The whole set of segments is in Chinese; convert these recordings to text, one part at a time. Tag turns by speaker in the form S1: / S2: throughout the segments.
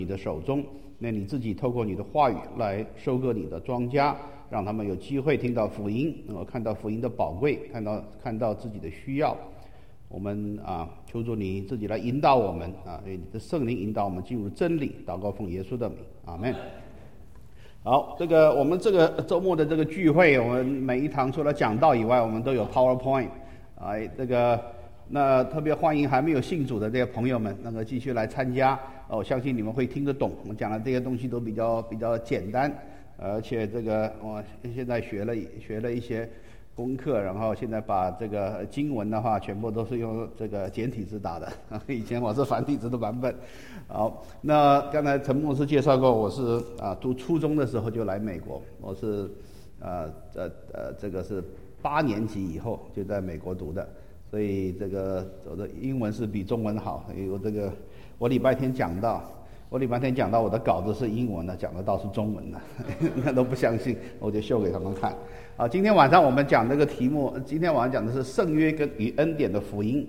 S1: 你的手中，那你自己透过你的话语来收割你的庄稼，让他们有机会听到福音，能够看到福音的宝贵，看到自己的需要。我们求主你自己来引导我们因你的圣灵引导我们进入真理。祷告奉耶稣的名，阿们。好，我们这个周末的这个聚会，我们每一堂除了讲道以外，我们都有 PowerPoint 那特别欢迎还没有信主的这些朋友们能够继续来参加。我相信你们会听得懂，我们讲的这些东西都比较简单，而且我现在学了一些功课，然后现在把这个经文的话全部都是用这个简体字打的，以前我是繁体字的版本。好，那刚才陈牧师介绍过，我是读初中的时候就来美国，我是这个是8年级以后就在美国读的，所以我的英文是比中文好。我礼拜天讲到我的稿子是英文的，讲的倒是中文的，那都不相信，我就秀给他们看。好，今天晚上我们讲这个题目，今天晚上讲的是圣约与恩典的福音。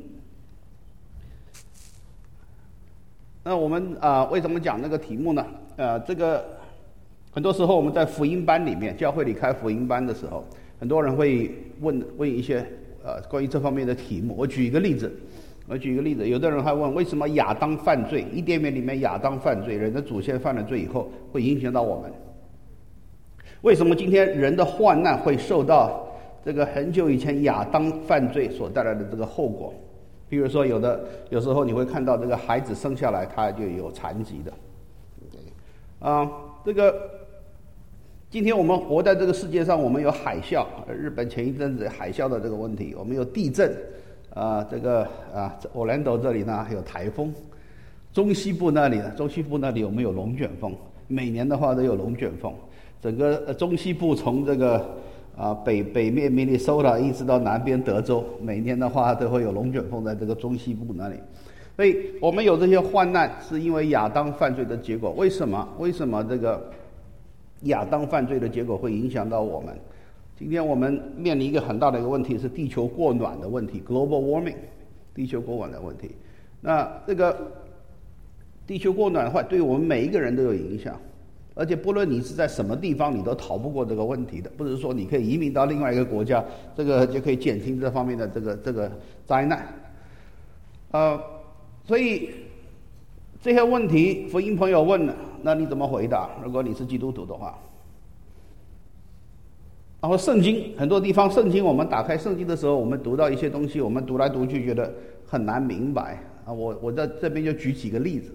S1: 那我们为什么讲那个题目呢？很多时候我们在福音班里面，教会里开福音班的时候，很多人会问一些关于这方面的题目。我举一个例子，有的人还问为什么亚当犯罪，伊甸园里面亚当犯罪，人的祖先犯了罪以后会影响到我们？为什么今天人的患难会受到这个很久以前亚当犯罪所带来的这个后果？比如说有时候你会看到这个孩子生下来他就有残疾的。今天我们活在这个世界上，我们有海啸，日本前一阵子海啸的这个问题，我们有地震，Orlando 这里呢还有台风，中西部那里我们有龙卷风，每年的话都有龙卷风，整个中西部从北面 Minnesota 一直到南边德州，每年的话都会有龙卷风在这个中西部那里。所以我们有这些患难是因为亚当犯罪的结果。为什么这个亚当犯罪的结果会影响到我们？今天我们面临一个很大的一个问题，是地球过暖的问题 ，global warming， 地球过暖的问题。那这个地球过暖的话，对我们每一个人都有影响，而且不论你是在什么地方，你都逃不过这个问题的。不是说你可以移民到另外一个国家，这个就可以减轻这方面的这个灾难。所以这些问题，福音朋友问了，那你怎么回答？如果你是基督徒的话，然后圣经很多地方，我们打开圣经的时候，我们读到一些东西，我们读来读去觉得很难明白我在这边就举几个例子，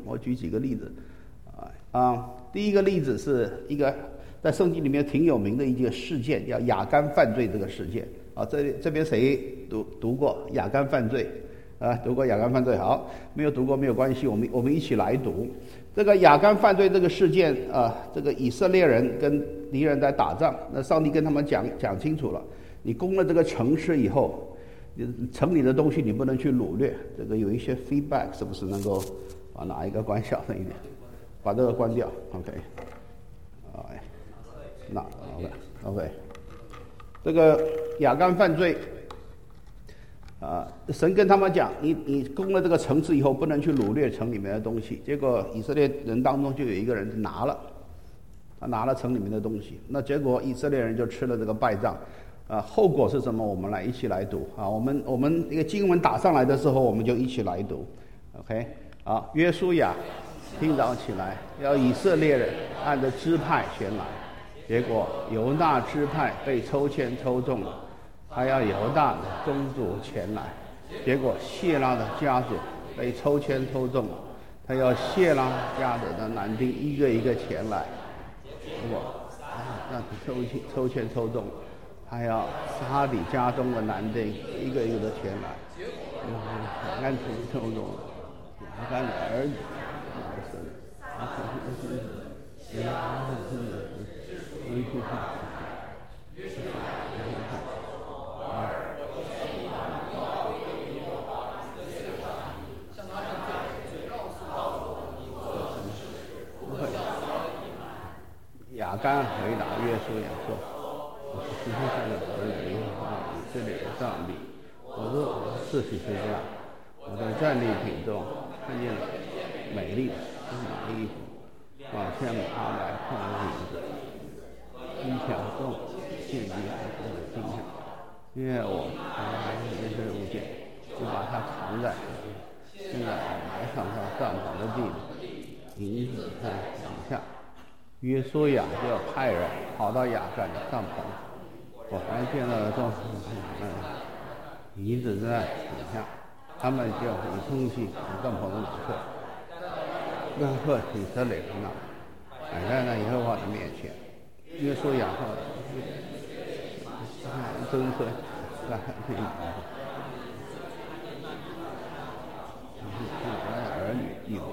S1: 第一个例子是一个在圣经里面挺有名的一个事件，叫亚干犯罪这个事件这边谁读过亚干犯罪？读过亚干犯罪？好，没有读过没有关系，我们一起来读这个亚干犯罪这个事件这个以色列人跟敌人在打仗，那上帝跟他们讲清楚了，你攻了这个城市以后，城里的东西你不能去掳掠。这个有一些 feedback， 是不是能够把哪一个关小声一点？把这个关掉 ，OK， 那 OK， 这个亚干犯罪。神跟他们讲，你攻了这个城市以后，不能去掳掠城里面的东西。结果以色列人当中就有一个人拿了城里面的东西，那结果以色列人就吃了这个败仗。后果是什么？我们一起来读我们这个经文打上来的时候，我们就一起来读 ，OK。约书亚听早起来，要以色列人按着支派前来，结果犹大支派被抽签抽中了。还要犹大的宗族前来，结果谢拉的家族被抽签抽中了。他要谢拉家的男丁一个一个前来，结果那抽签抽中了。还要沙底家中的男丁一个一个的前来，按抽中了。他的儿子亚干回答约书亚说：“我是天上的儿子耶和华以色列的上帝。我说是这样。我在战利品中看见了美丽的新买衣服， 向他来碰影子，心跳动，现今心跳，因为我人生无见，就把它藏在现在埋藏到帐篷的地里，影子在底下。约书亚就派人跑到亚干的帐篷，果然见到了众影子在底下，他们就以空气帐篷的那刻以色列人呐，摆在那耶和华的面前。约书亚和曾孙来儿女有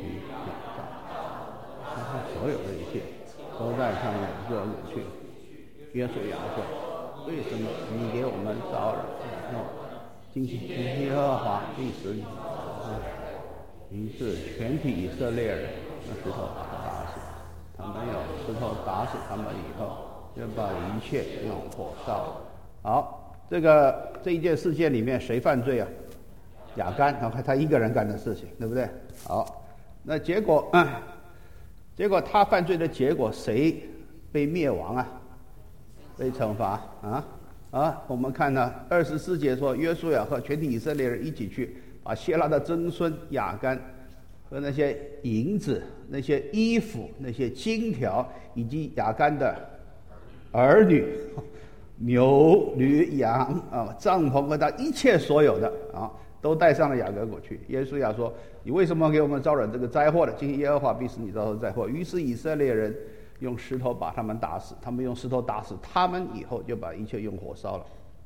S1: 所有的一切都在上面热入去。约书亚说：“为什么你给我们招惹？今天耶和华必使你。”于是全体以色列人用石头把他打死。他们用石头打死他们以后，就把一切用火烧了。好，这一件事件里面谁犯罪啊？亚干，然后他一个人干的事情，对不对？好，那结果他犯罪的结果，谁被灭亡啊？被惩罚啊？我们看呢，24节说，约书亚和全体以色列人一起去，把谢拉的曾孙亚干和那些银子、那些衣服、那些金条，以及亚干的儿女、牛、驴、羊帐篷和他一切所有的都带上了雅各国去。耶稣亚说：“你为什么给我们招惹这个灾祸呢？今天耶和华必使你遭受灾祸。”于是以色列人用石头把他们打死，他们用石头打死他们以后，就把一切用火烧了。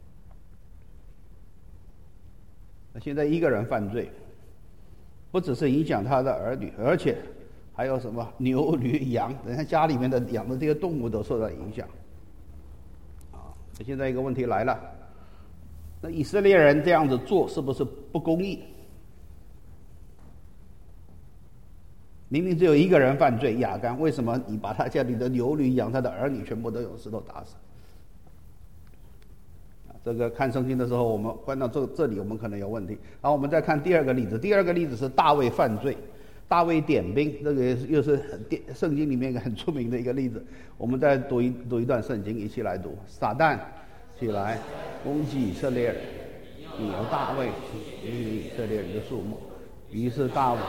S1: 那现在一个人犯罪，不只是影响他的儿女，而且还有什么牛、驴、羊，人家家里面的养的这些动物都受到影响。那现在一个问题来了，那以色列人这样子做是不是不公义？明明只有一个人犯罪，亚干，为什么你把他家里的牛、驴、羊、他的儿女全部都用石头打死？这个看圣经的时候，我们关到这里，我们可能有问题。然后我们再看第二个例子，第二个例子是大卫犯罪，大卫点兵，这个又是圣经里面一个很出名的一个例子。我们再读一段圣经，一起来读。撒旦起来攻击以色列人，引诱大卫以色列人的数目，于是大卫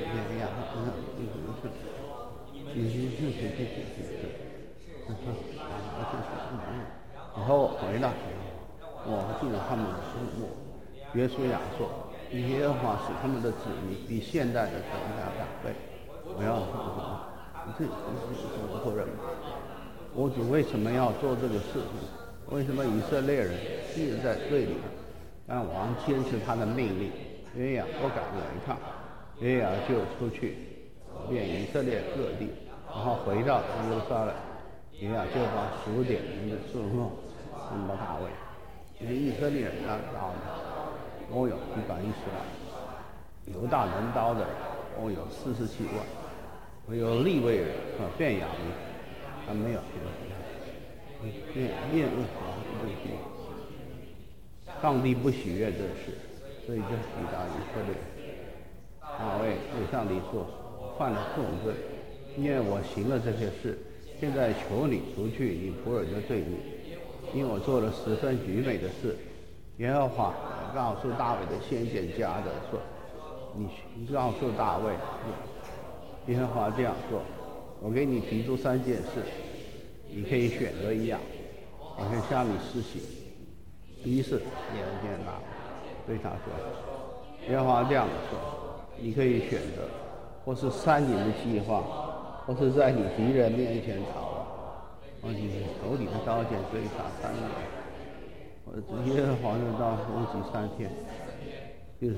S1: 然后回来。我进了他们的数目。约书亚说：“耶和华使他们的子民比现代的增加2倍。”我要这是错认。我主为什么要做这个事情？为什么以色列人陷在罪里？但王坚持他的命令，约雅不敢违抗，约雅就出去遍以色列各地，然后回到耶路撒冷。约雅就把数点人的数目送到大卫。因为以色列人都有110万，犹大能刀的人都有47万，唯有利未人和便雅悯他没有面恶不喜，上帝不喜悦这事，所以就抵达以色列。大卫对上帝说：“我犯了重罪，因为我行了这些事，现在求你除去你仆人的罪孽。因为我做了十分愚昧的事。”耶和华告诉大卫的先见加的说：“你告诉大卫，耶和华这样说：我给你提出3件事，你可以选择一样，我可以向你施行。一是眼见大卫对他说：耶和华这样说，你可以选择，或是3年的计划，或是在你敌人面前逃亡。你手里的刀剑追杀3年，我耶和华的刀攻击3天，就是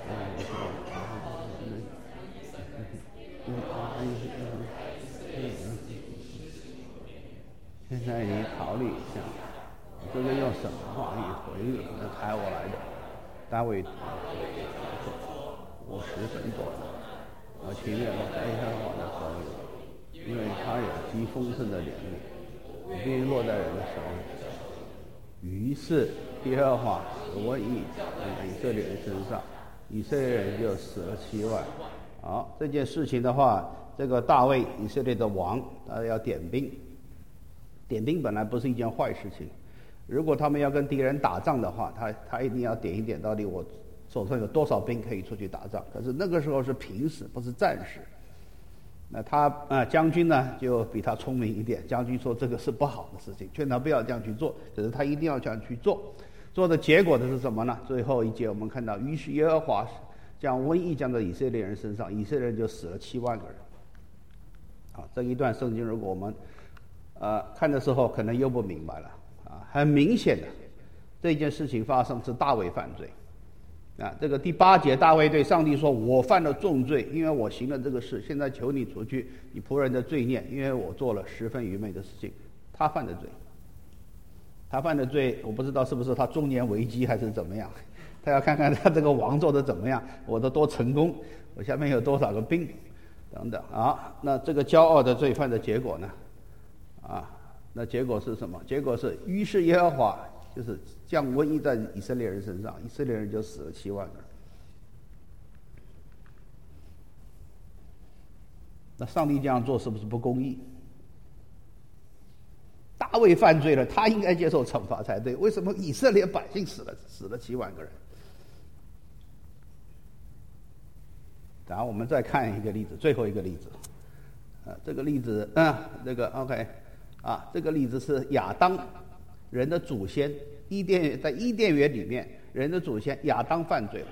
S1: 现在你考虑一下，这个用什么话语回应开我来的？大卫说：我10分多了，我情愿落在耶和华的手里，因为他有极丰盛的怜悯，不必落在人的手里。于是耶和华我以色列人身上，以色列人就死了7万。好，这件事情的话， 这个大卫以色列的王，他要点兵。点兵本来不是一件坏事情，如果他们要跟敌人打仗的话，他一定要点一点，到底我手上有多少兵可以出去打仗。可是那个时候是平时，不是战时。那他将军呢就比他聪明一点，将军说这个是不好的事情，劝他不要这样去做，可是他一定要这样去做。做的结果的是什么呢？最后一节我们看到，于是耶和华将瘟疫降在以色列人身上，以色列人就死了7万个人。这一段圣经如果我们看的时候可能又不明白了很明显的这件事情发生是大卫犯罪这个第8节，大卫对上帝说：“我犯了重罪，因为我行了这个事，现在求你除去你仆人的罪孽，因为我做了十分愚昧的事情。”他犯的罪，我不知道是不是他中年危机还是怎么样，他要看看他这个王做的怎么样，我的多成功，我下面有多少个兵等等那这个骄傲的罪犯的结果呢？那结果是什么？结果是于是耶和华就是降瘟疫在以色列人身上，以色列人就死了7万个人。那上帝这样做是不是不公义？大卫犯罪了，他应该接受惩罚才对，为什么以色列百姓死了7万个人？然后我们再看一个例子，最后一个例子这个例子这个 OK这个例子是亚当人的祖先，在伊甸园里面，人的祖先亚当犯罪了。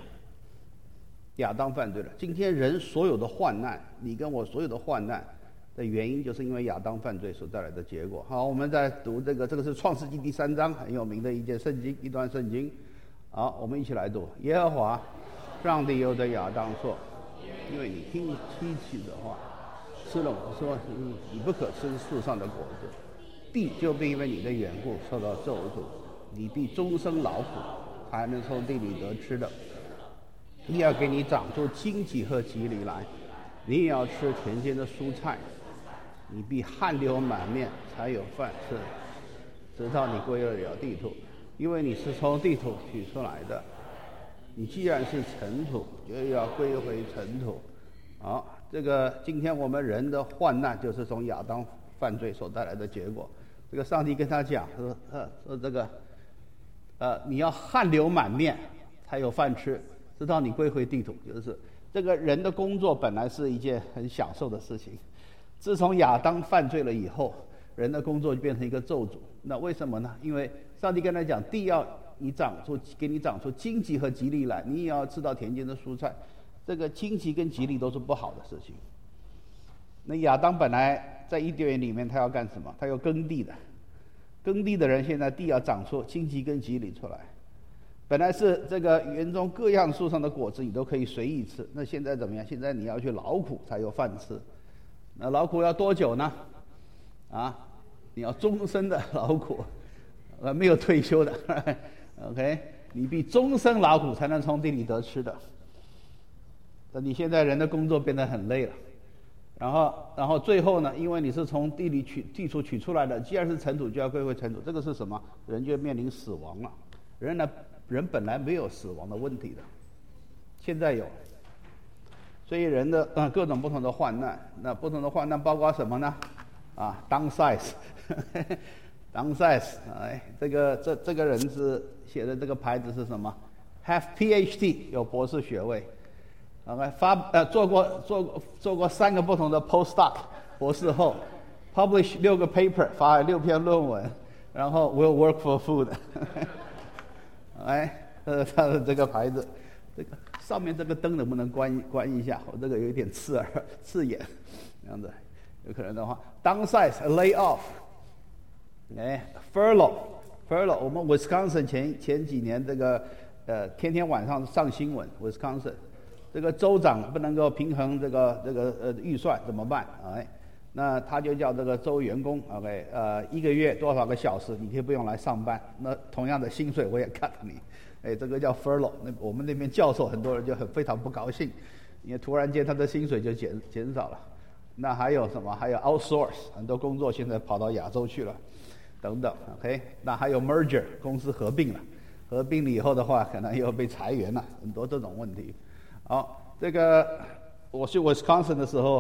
S1: 今天人所有的患难，你跟我所有的患难的原因，就是因为亚当犯罪所带来的结果。好，我们在读这个是创世纪第3章，很有名的一段圣经。好，我们一起来读。耶和华上帝又对亚当说：“因为你听妻子的话，吃了我说你不可吃树上的果子，地就必因为你的缘故受到咒诅，你必终生劳苦，才能从地里得吃的。你要给你长出荆棘和棘藜来，你也要吃田间的蔬菜，你必汗流满面，才有饭吃，直到你归了地土，因为你是从地土取出来的。你既然是尘土，就要归回尘土。”好，这个今天我们人的患难，就是从亚当犯罪所带来的结果。这个上帝跟他讲说这个你要汗流满面才有饭吃，直到你归回地土。就是这个人的工作本来是一件很享受的事情，自从亚当犯罪了以后，人的工作就变成一个咒诅。那为什么呢？因为上帝跟他讲，地要给你长出荆棘和棘藜来，你也要吃到田间的蔬菜。这个荆棘跟棘藜都是不好的事情。那亚当本来在伊甸园里面，他要干什么？他要耕地的。耕地的人现在地要长出荆棘跟棘藜出来。本来是这个园中各样树上的果子你都可以随意吃，那现在怎么样？现在你要去劳苦才有饭吃。那劳苦要多久呢？你要终身的劳苦，没有退休的。OK， 你必终身劳苦才能从地里得吃的。那你现在人的工作变得很累了，然后最后呢，因为你是从地土取出来的，既然是尘土，就要归回尘土。这个是什么？人就面临死亡了。人本来没有死亡的问题的，现在有。所以人的各种不同的患难，那不同的患难包括什么呢？downsize， 这个人是写的这个牌子是什么 ？Have PhD， 有博士学位。做过3个不同的 postdoc 博士后 ，publish 6个 paper， 发6篇论文，然后 will work for food 。他的这个牌子，这个上面这个灯能不能关一下？我这个有一点刺眼，这样子，有可能的话 ，downsize lay off，furlough， 我们 Wisconsin 前几年这个天天晚上上新闻 ，Wisconsin。这个州长不能够平衡这个预算怎么办？那他就叫这个州员工 1个月多少个小时，你可以不用来上班，那同样的薪水我也 cut 你，这个叫 furlough。那我们那边教授很多人就非常不高兴，因为突然间他的薪水就减少了。那还有什么？还有 outsource， 很多工作现在跑到亚洲去了，等等。那还有 merger， 公司合并了，合并了以后的话，可能又被裁员了，很多这种问题。好，这个我去 Wisconsin 的时候，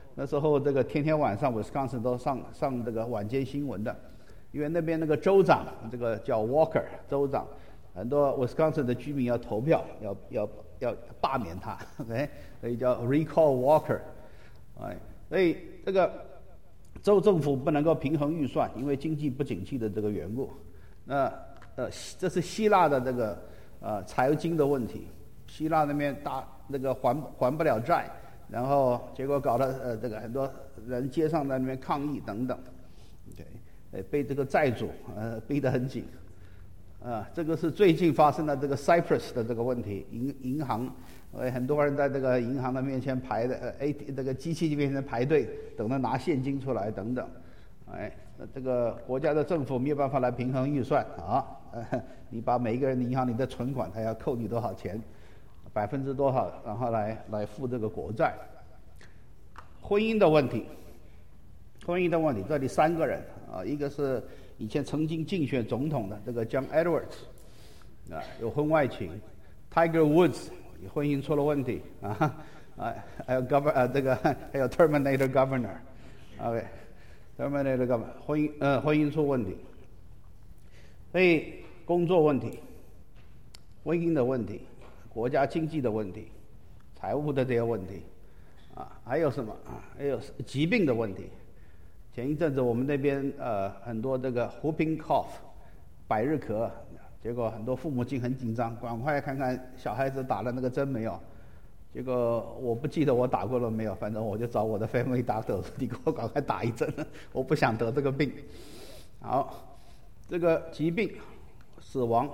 S1: 那时候这个天天晚上 Wisconsin 都上这个晚间新闻的，因为那边那个州长，这个叫 Walker 州长，很多 Wisconsin 的居民要投票，要罢免他 ，OK， 所以叫 Recall Walker， 哎，所以这个州政府不能够平衡预算，因为经济不景气的这个缘故。那这是希腊的这个财经的问题，希腊那边那个还不了债。然后结果搞得这个很多人街上在那边抗议等等 ，OK， 被这个债主逼得很紧，这个是最近发生的这个 Cyprus 的这个问题，银行，很多人在这个银行的面前这个机器面前排队，等着拿现金出来等等，这个国家的政府没有办法来平衡预算啊，你把每一个人的银行里的存款，他要扣你多少钱？%多少，然后来付这个国债。婚姻的问题，这里3个人一个是以前曾经竞选总统的这个 John Edwards 有婚外情 ，Tiger Woods 婚姻出了问题还有还有 Terminator Governor，OK，Terminator Governor 婚姻出问题，所以工作问题，婚姻的问题。国家经济的问题，财务的这些问题，还有什么还有疾病的问题。前一阵子我们那边很多这个 whooping cough 百日咳，结果很多父母亲很紧张，赶快看看小孩子打了那个针没有。结果我不记得我打过了没有，反正我就找我的 family doctor， 你给我赶快打一针，我不想得这个病。好，这个疾病、死亡。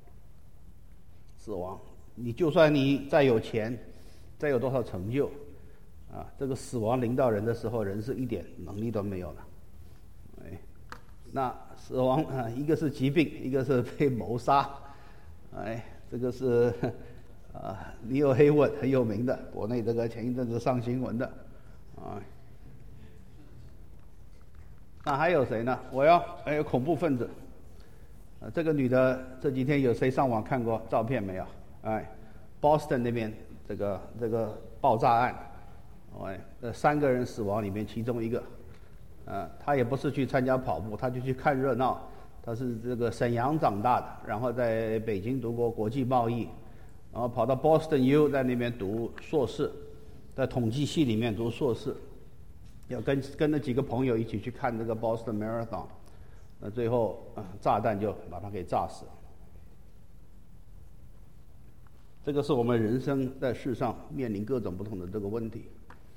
S1: 你就算你再有钱，再有多少成就，这个死亡临到人的时候，人是一点能力都没有了。那死亡一个是疾病，一个是被谋杀，这个是Leo Haywood 很有名的，国内这个前一阵子上新闻的，那还有谁呢？还有恐怖分子，这个女的这几天有谁上网看过照片没有？Boston 那边这个爆炸案，3个人死亡里面其中一个，他也不是去参加跑步，他就去看热闹。他是这个沈阳长大的，然后在北京读过国际贸易，然后跑到 Boston U 在那边读硕士，在统计系里面读硕士，要跟了几个朋友一起去看这个 Boston Marathon， 那最后炸弹就把他给炸死了。这个是我们人生在世上面临各种不同的这个问题。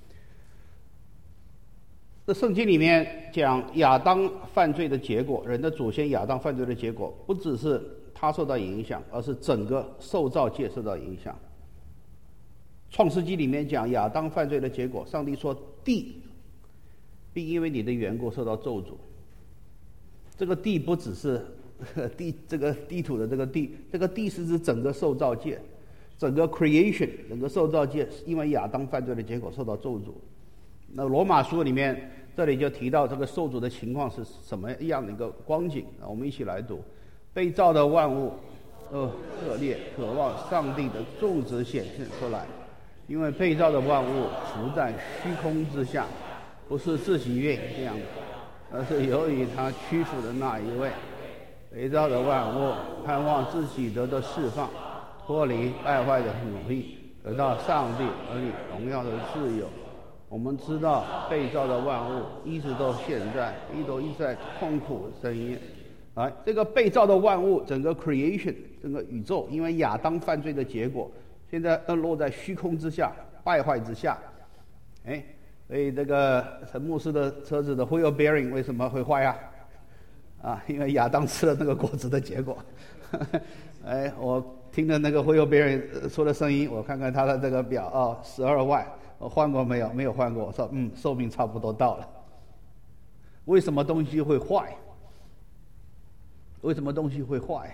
S1: 这圣经里面讲亚当犯罪的结果，人的祖先亚当犯罪的结果，不只是他受到影响，而是整个受造界受到影响。创世纪里面讲亚当犯罪的结果，上帝说地并因为你的缘故受到咒诅。这个地不只是这个地土的这个地，这个地是指整个受造界。整个 creation， 整个受造界因为亚当犯罪的结果受到咒诅。那罗马书里面这里就提到这个受诅的情况是什么样的一个光景，我们一起来读。被造的万物热烈渴望上帝的种子显现出来，因为被造的万物浮在虚空之下，不是自己愿意这样的，而是由于他屈服的那一位。被造的万物盼望自己得到释放，脱离败坏的奴役，得到上帝儿女荣耀的自由。我们知道被造的万物一直到现在一直在痛苦深渊。这个被造的万物，整个 creation， 整个宇宙，因为亚当犯罪的结果，现在落在虚空之下，败坏之下。所以这个陈牧师的车子的 wheel bearing 为什么会坏因为亚当吃了那个果子的结果。我听着那个 wheel bearing 出的声音，我看看他的这个表12万，我换过没有？没有换过。我说寿命差不多到了。为什么东西会坏？为什么东西会坏？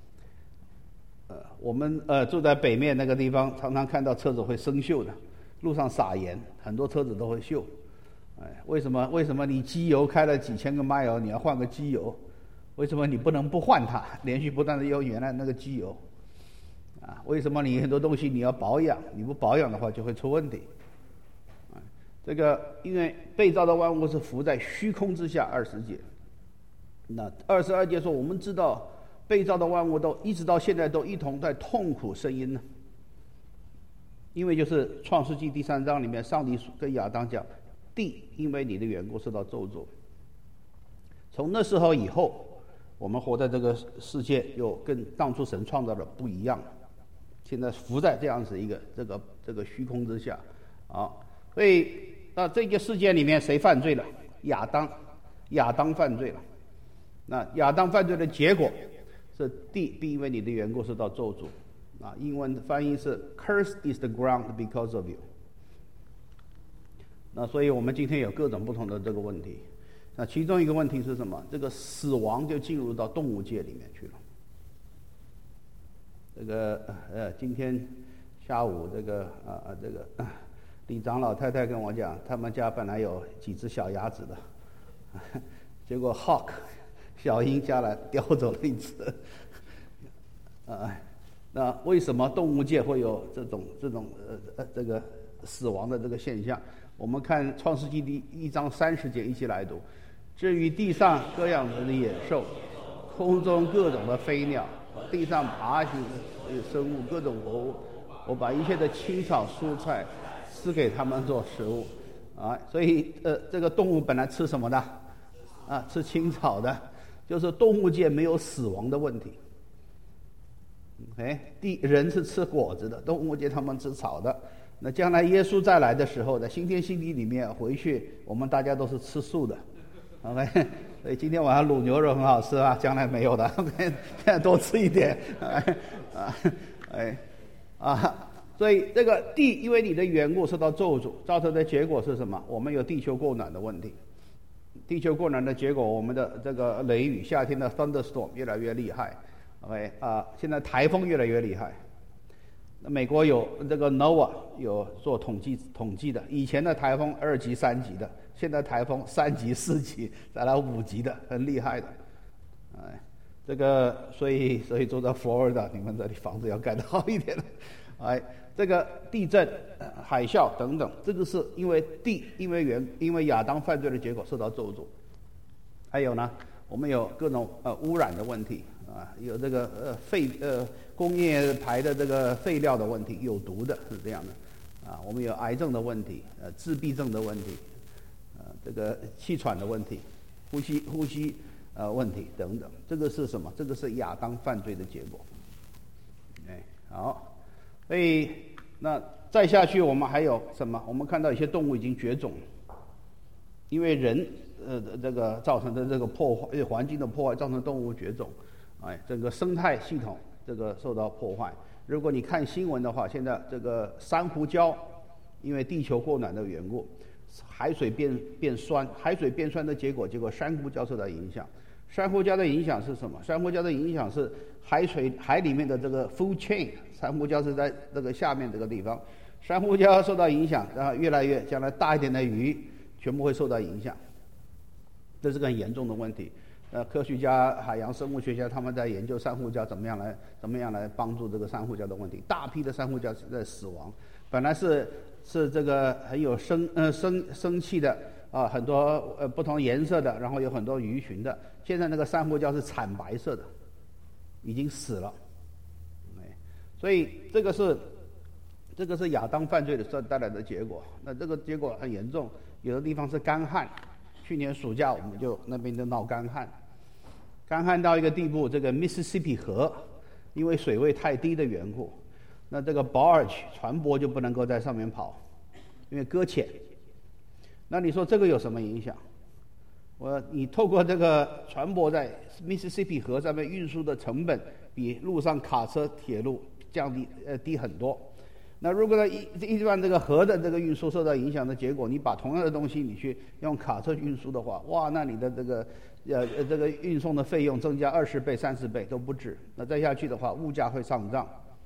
S1: 我们住在北面那个地方，常常看到车子会生锈的，路上撒盐，很多车子都会锈。为什么你机油开了几千个 mile， 你要换个机油？为什么你不能不换它，连续不断的用原来那个机油？为什么你很多东西你要保养？你不保养的话就会出问题。 这个因为被造的万物是浮在虚空之下，20节。那22节说，我们知道被造的万物都一直到现在都一同在痛苦呻吟呢。因为就是创世纪第3章里面，上帝跟亚当讲，地因为你的缘故受到咒诅。从那时候以后，我们活在这个世界又跟当初神创造的不一样，现在浮在这样子一个这个虚空之下啊。所以那这个世界里面谁犯罪了？亚当犯罪了。那亚当犯罪的结果是地必因为你的缘故受到咒诅啊。英文翻译是 "Cursed is the ground because of you"。那所以我们今天有各种不同的这个问题。那其中一个问题是什么？这个死亡就进入到动物界里面去了。这个今天下午这个李长老太太跟我讲，他们家本来有几只小鸭子的，结果 Hawk 小鹰下来叼走了一只。那为什么动物界会有这种这个死亡的这个现象？我们看创世纪第1章30节一起来读。至于地上各样的野兽，空中各种的飞鸟，地上爬行的生物，各种活物，我把一切的青草蔬菜赐给他们做食物啊。所以这个动物本来吃什么的啊？吃青草的，就是动物界没有死亡的问题。人是吃果子的，动物界他们吃草的。那将来耶稣再来的时候，在新天新地里面回去，我们大家都是吃素的。OK， 所以今天晚上卤牛肉很好吃啊，将来没有的。OK， 现在多吃一点。所以这个地因为你的缘故受到咒诅，造成的结果是什么？我们有地球过暖的问题。地球过暖的结果，我们的这个雷雨，夏天的 thunderstorm 越来越厉害。OK， 现在台风越来越厉害。美国有这个 NOAA 有做统计的，以前的台风2级、3级的，现在台风3级、4级，再来5级的，很厉害的。这个所以住在佛罗里达，你们这里房子要盖得好一点了。这个地震、海啸等等，这个是因为地因为亚当犯罪的结果受到咒诅。还有呢，我们有各种污染的问题啊，有这个工业排的这个废料的问题，有毒的是这样的啊。我们有癌症的问题，自闭症的问题，这个气喘的问题，呼吸问题等等。这个是什么？这个是亚当犯罪的结果。好，所以那再下去我们还有什么？我们看到有些动物已经绝种了，因为人这个造成的这个破坏，环境的破坏造成动物绝种，整个生态系统这个受到破坏。如果你看新闻的话，现在这个珊瑚礁因为地球过暖的缘故，海水变酸，海水变酸的结果珊瑚礁受到影响。珊瑚礁的影响是什么？珊瑚礁的影响是海里面的这个 food chain， 珊瑚礁是在这个下面这个地方，珊瑚礁受到影响，然后越来越将来大一点的鱼全部会受到影响，这是个很严重的问题。科学家、海洋生物学家他们在研究珊瑚礁怎么样来帮助这个珊瑚礁的问题。大批的珊瑚礁在死亡，本来是这个很有生气的啊，很多不同颜色的，然后有很多鱼群的。现在那个珊瑚礁是惨白色的，已经死了。所以这个是亚当犯罪的时候带来的结果。那这个结果很严重，有的地方是干旱。去年暑假我们那边就闹干旱到一个地步，这个 Mississippi 河因为水位太低的缘故，那这个 barge 船舶就不能够在上面跑，因为搁浅。那你说这个有什么影响？你透过这个船舶在 Mississippi 河上面运输的成本比路上卡车、铁路低很多。那如果呢一段这个河的这个运输受到影响的结果，你把同样的东西你去用卡车运输的话，哇，那你的这个运送的费用增加20倍、30倍都不止。那再下去的话，物价会上涨。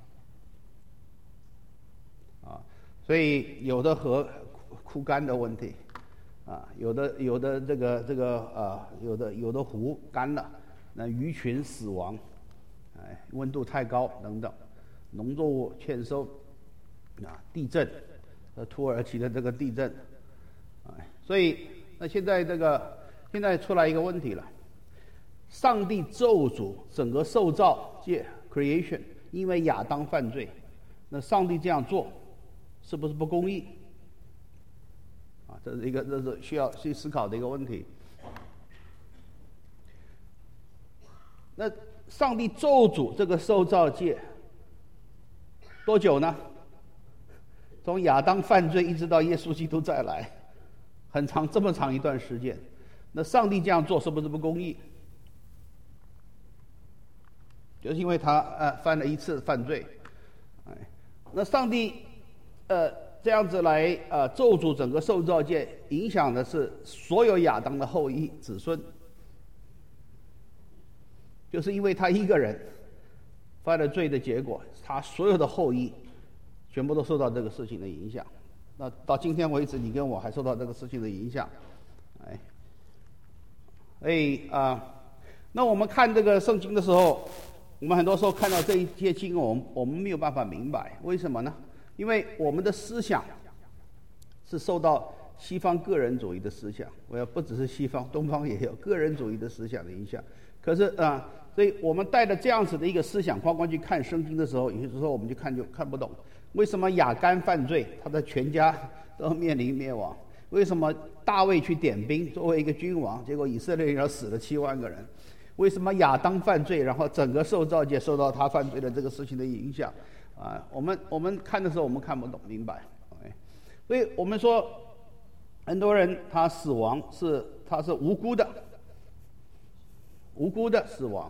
S1: 所以有的河枯干的问题。有的这个有的湖干了，那鱼群死亡，温度太高等等，农作物欠收，地震，土耳其的这个地震， 所以那现在出来一个问题了，上帝咒诅整个受造界 creation， 因为亚当犯罪，那上帝这样做是不是不公义？这是需要去思考的一个问题。那上帝咒诅这个受造界多久呢？从亚当犯罪一直到耶稣基督再来，很长，这么长一段时间。那上帝这样做是不是不公义？就是因为他犯了一次犯罪，那上帝这样子来咒诅整个受造界，影响的是所有亚当的后裔子孙，就是因为他一个人犯了罪的结果，他所有的后裔全部都受到这个事情的影响。那到今天为止，你跟我还受到这个事情的影响，那我们看这个圣经的时候，我们很多时候看到这一些经文，我们没有办法明白为什么呢？因为我们的思想是受到西方个人主义的思想，不只是西方，东方也有个人主义的思想的影响。可是所以我们带着这样子的一个思想框框去看圣经的时候，有些时候我们就看不懂，为什么亚干犯罪，他的全家都面临灭亡？为什么大卫去点兵作为一个君王，结果以色列人要死了7万个人？为什么亚当犯罪，然后整个受造界受到他犯罪的这个事情的影响？我们看的时候我们看不懂明白，所以我们说很多人他死亡他是无辜的死亡，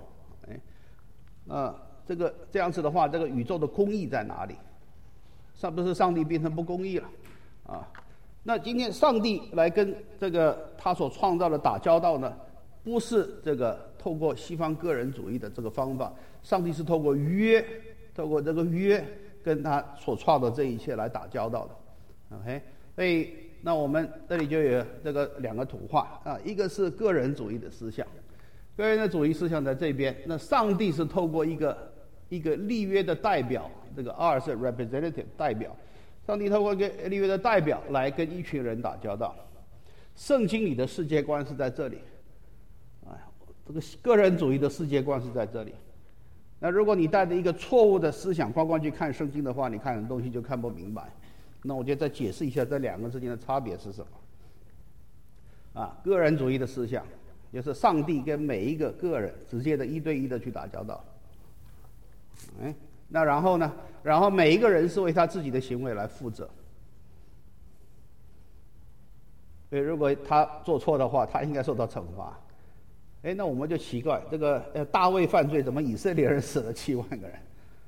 S1: 这样子的话，这个宇宙的公义在哪里？是不是上帝变成不公义了那今天上帝来跟这个他所创造的打交道呢，不是这个透过西方个人主义的这个方法，上帝是透过这个约跟他所创的这一切来打交道的。OK， 所以那我们这里就有这个2个图画一个是个人主义的思想，个人的主义思想在这边，那上帝是透过一个立约的代表，这个 R 是 representative 代表，上帝透过一个立约的代表来跟一群人打交道。圣经里的世界观是在这里，这个个人主义的世界观是在这里。那如果你带着一个错误的思想框框去看圣经的话，你看的东西就看不明白。那我就再解释一下这2个之间的差别是什么。个人主义的思想就是上帝跟每一个个人直接的1对1的去打交道。那然后呢？然后每一个人是为他自己的行为来负责。所以如果他做错的话，他应该受到惩罚。那我们就奇怪，这个大卫犯罪，怎么以色列人死了7万个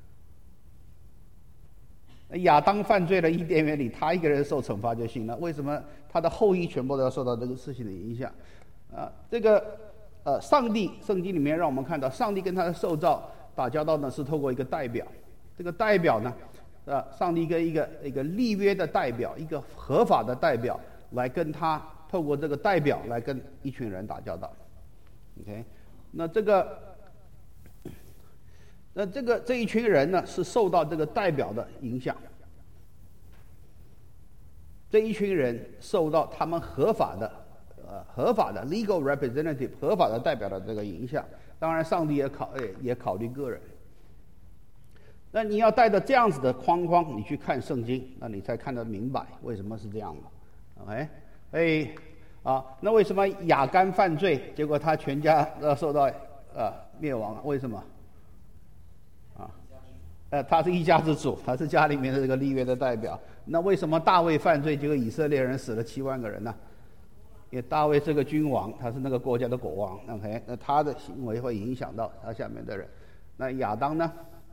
S1: 人？亚当犯罪了，伊甸园里他一个人受惩罚就行了，为什么他的后裔全部都要受到这个事情的影响？这个上帝圣经里面让我们看到，上帝跟他的受造打交道呢，是透过一个代表。这个代表呢，上帝跟一个立约的代表，一个合法的代表来跟他透过这个代表来跟一群人打交道。OK， 那这一群人呢，是受到这个代表的影响。这一群人受到他们合法的 legal representative 合法的代表的这个影响。当然，上帝也考虑个人。那你要带着这样子的框框，你去看圣经，那你才看得明白为什么是这样的。OK， 所以那为什么亚干犯罪，结果他全家受到灭亡？为什么？他是一家之主，他是家里面的这个立约的代表。那为什么大卫犯罪，结果以色列人死了7万个人呢？因为大卫是个君王，他是那个国家的国王。OK， 那他的行为会影响到他下面的人。那亚当呢？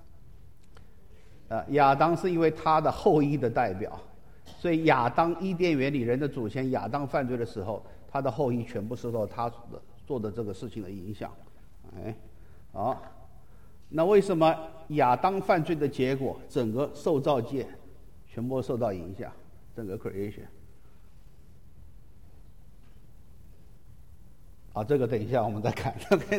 S1: 亚当是因为他的后裔的代表，所以亚当伊甸园里人的祖先亚当犯罪的时候，他的后裔全部受到他做的这个事情的影响。那为什么亚当犯罪的结果，整个受造界全部受到影响？整个 creation。这个等一下我们再看。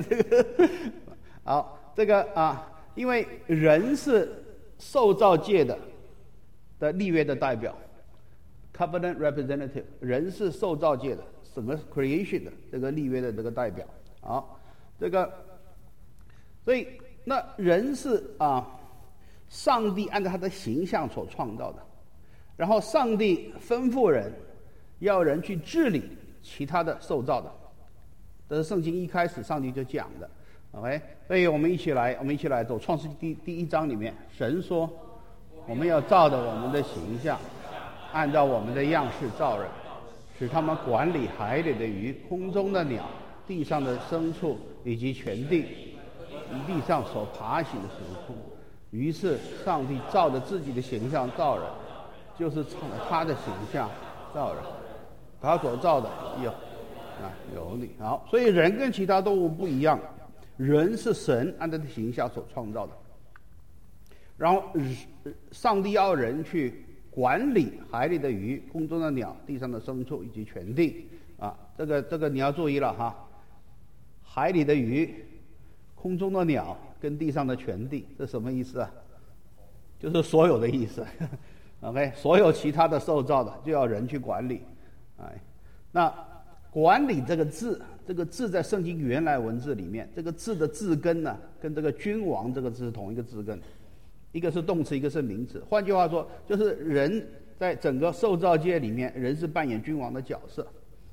S1: 好，这个因为人是受造界的立约的代表， covenant representative， 人是受造界的整个 creation 的这个立约的这个代表。好，这个，所以那人是上帝按照他的形象所创造的，然后上帝吩咐人要人去治理其他的受造的，这是圣经一开始上帝就讲的。OK， 所以我们一起来走创世纪第1章里面，神说我们要照着我们的形象，按照我们的样式造人，使他们管理海里的鱼、空中的鸟、地上的牲畜以及全地，地上所爬行的牲畜。于是上帝照着自己的形象造人，就是照着他的形象造人，他所造的有理。好，所以人跟其他动物不一样，人是神按照他的形象所创造的，然后上帝要人去管理海里的鱼、空中的鸟、地上的牲畜以及全地。这个你要注意了哈，海里的鱼、空中的鸟跟地上的全地，这什么意思啊？就是所有的意思。OK， 所有其他的受造的就要人去管理。那管理这个字在圣经原来文字里面，这个字的字根呢，跟这个君王这个字是同一个字根，一个是动词，一个是名词。换句话说，就是人在整个受造界里面，人是扮演君王的角色。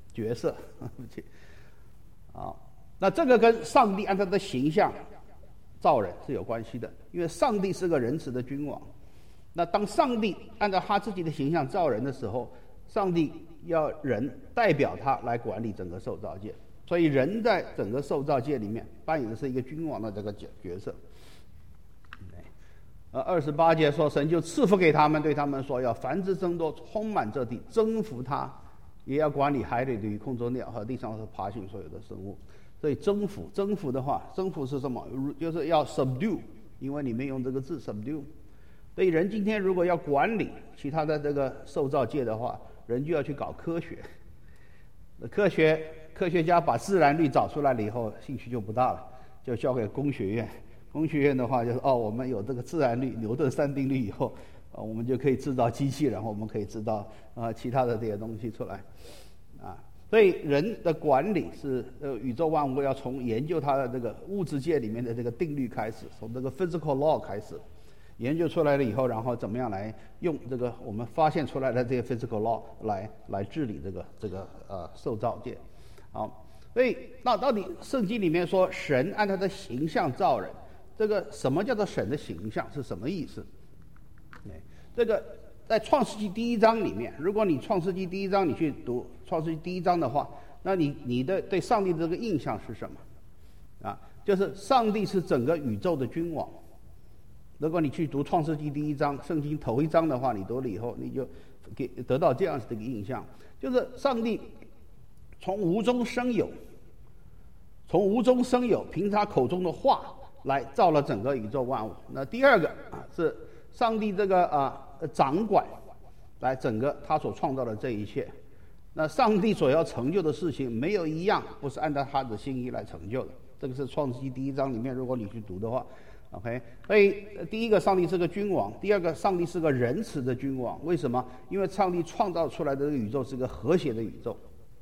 S1: 那这个跟上帝按照他的形象造人是有关系的，因为上帝是个仁慈的君王。那当上帝按照他自己的形象造人的时候，上帝要人代表他来管理整个受造界，所以人在整个受造界里面扮演的是一个君王的这个角色。28节说，神就赐福给他们，对他们说，要繁殖增多，充满这地，征服它，也要管理海里的鱼、空中鸟和地上爬行所有的生物。所以征服的话，征服是什么？就是要 subdue， 因为里面用这个字 subdue。所以人今天如果要管理其他的这个受造界的话，人就要去搞科学。科学家把自然律找出来了以后，兴趣就不大了，就交给工学院。工学院的话就是我们有这个自然律、牛顿三定律以后，我们就可以制造机器，然后我们可以制造其他的这些东西出来。所以人的管理是宇宙万物要从研究它的这个物质界里面的这个定律开始，从这个 physical law 开始研究出来了以后，然后怎么样来用这个我们发现出来的这些 physical law 来治理这个受造界。好，所以那到底圣经里面说神按他的形象造人，这个什么叫做神的形象是什么意思？这个在创世纪第1章里面，如果你创世纪第1章你去读创世纪第1章的话，那你的对上帝的这个印象是什么？就是上帝是整个宇宙的君王。如果你去读创世纪第1章，圣经头1章的话，你读了以后，你就得到这样的一个印象，就是上帝从无中生有，凭他口中的话来造了整个宇宙万物。那第二个是上帝这个掌管来整个他所创造的这一切。那上帝所要成就的事情，没有一样不是按照他的心意来成就的。这个是创世纪第1章里面，如果你去读的话 ，OK。所以第一个，上帝是个君王；第二个，上帝是个仁慈的君王。为什么？因为上帝创造出来的这个宇宙是个和谐的宇宙。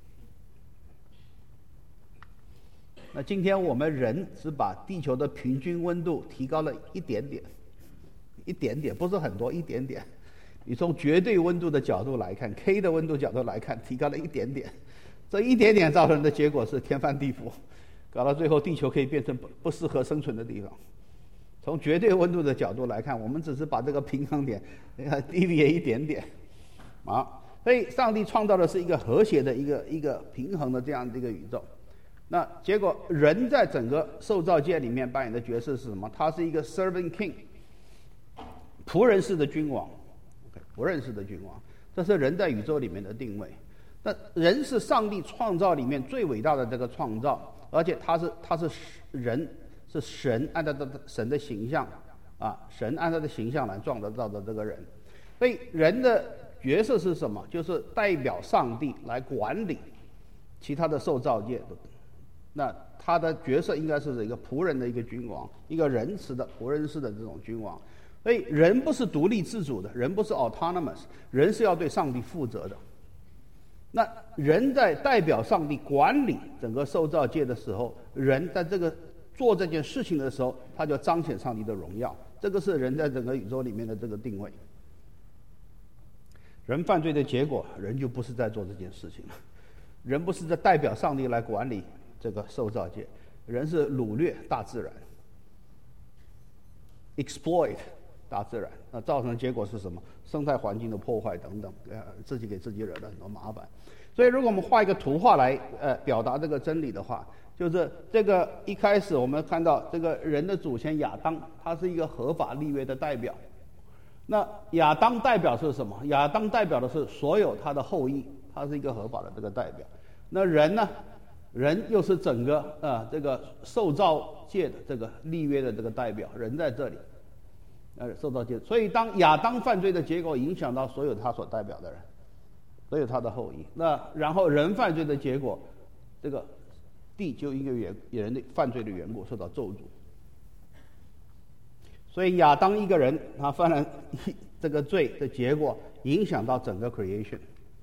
S1: 那今天我们人只把地球的平均温度提高了一点点，不是很多，一点点。你从绝对温度的角度来看 ，K 的温度角度来看，提高了一点点。这一点点造成的结果是天翻地覆，搞到最后地球可以变成不适合生存的地方。从绝对温度的角度来看，我们只是把这个平衡点低离一点点。所以上帝创造的是一个和谐的一个平衡的这样的一个宇宙。那结果人在整个受造界里面扮演的角色是什么？他是一个 servant king， 仆人式的君王。仆人式的君王，这是人在宇宙里面的定位。那人是上帝创造里面最伟大的这个创造，而且他是人，是神按照神的形象神按照他的形象来创造的这个人。所以人的角色是什么？就是代表上帝来管理其他的受造界。那他的角色应该是一个仆人的一个君王，一个仁慈的仆人式的这种君王。 所以人不是独立自主的，人不是 autonomous， 人是要对上帝负责的。那人在代表上帝管理整个受造界的时候，人在这个做这件事情的时候，他就彰显上帝的荣耀。这个是人在整个宇宙里面的这个定位。人犯罪的结果，人就不是在做这件事情了，人不是在代表上帝来管理这个受造界，人是掳掠大自然 ，exploit 大自然，那造成的结果是什么？生态环境的破坏等等，自己给自己惹了很多麻烦。所以，如果我们画一个图画来表达这个真理的话，就是这个一开始我们看到这个人的祖先亚当，他是一个合法立约的代表。那亚当代表是什么？亚当代表的是所有他的后裔，他是一个合法的这个代表。那人呢？人又是整个这个受造界的这个立约的这个代表，人在这里，受造界。所以当亚当犯罪的结果影响到所有他所代表的人，所有他的后裔。那然后人犯罪的结果，这个地就因为人的犯罪的缘故受到咒诅。所以亚当一个人他犯了这个罪的结果，影响到整个 creation。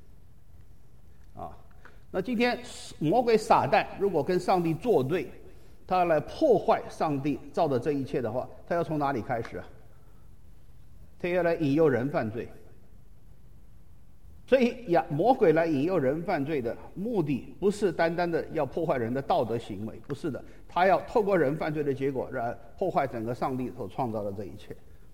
S1: 那今天魔鬼撒旦如果跟上帝作对，他要来破坏上帝造的这一切的话，他要从哪里开始啊？他要来引诱人犯罪。所以魔鬼来引诱人犯罪的目的，不是单单的要破坏人的道德行为，不是的，他要透过人犯罪的结果，来破坏整个上帝所创造的这一切。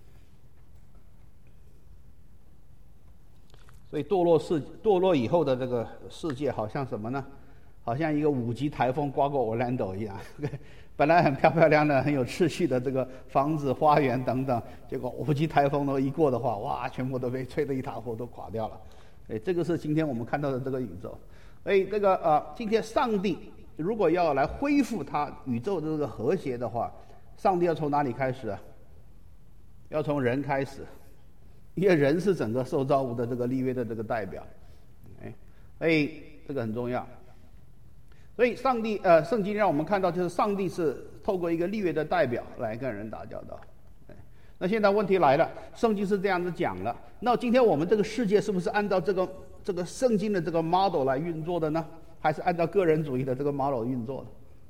S1: 所以堕落以后的这个世界，好像什么呢？好像一个5级台风刮过 Orlando 一样，本来很漂漂亮的、很有秩序的这个房子、花园等等，结果5级台风一过的话，哇，全部都被吹得一塌糊涂，都垮掉了。这个是今天我们看到的这个宇宙。所以这个今天上帝如果要来恢复他宇宙的这个和谐的话，上帝要从哪里开始啊？要从人开始。因为人是整个受造物的这个立约的这个代表，所以这个很重要。所以上帝圣经让我们看到，就是上帝是透过一个立约的代表来跟人打交道。那现在问题来了，圣经是这样子讲了，那今天我们这个世界是不是按照这个圣经的这个 model 来运作的呢？还是按照个人主义的这个 model 运作的？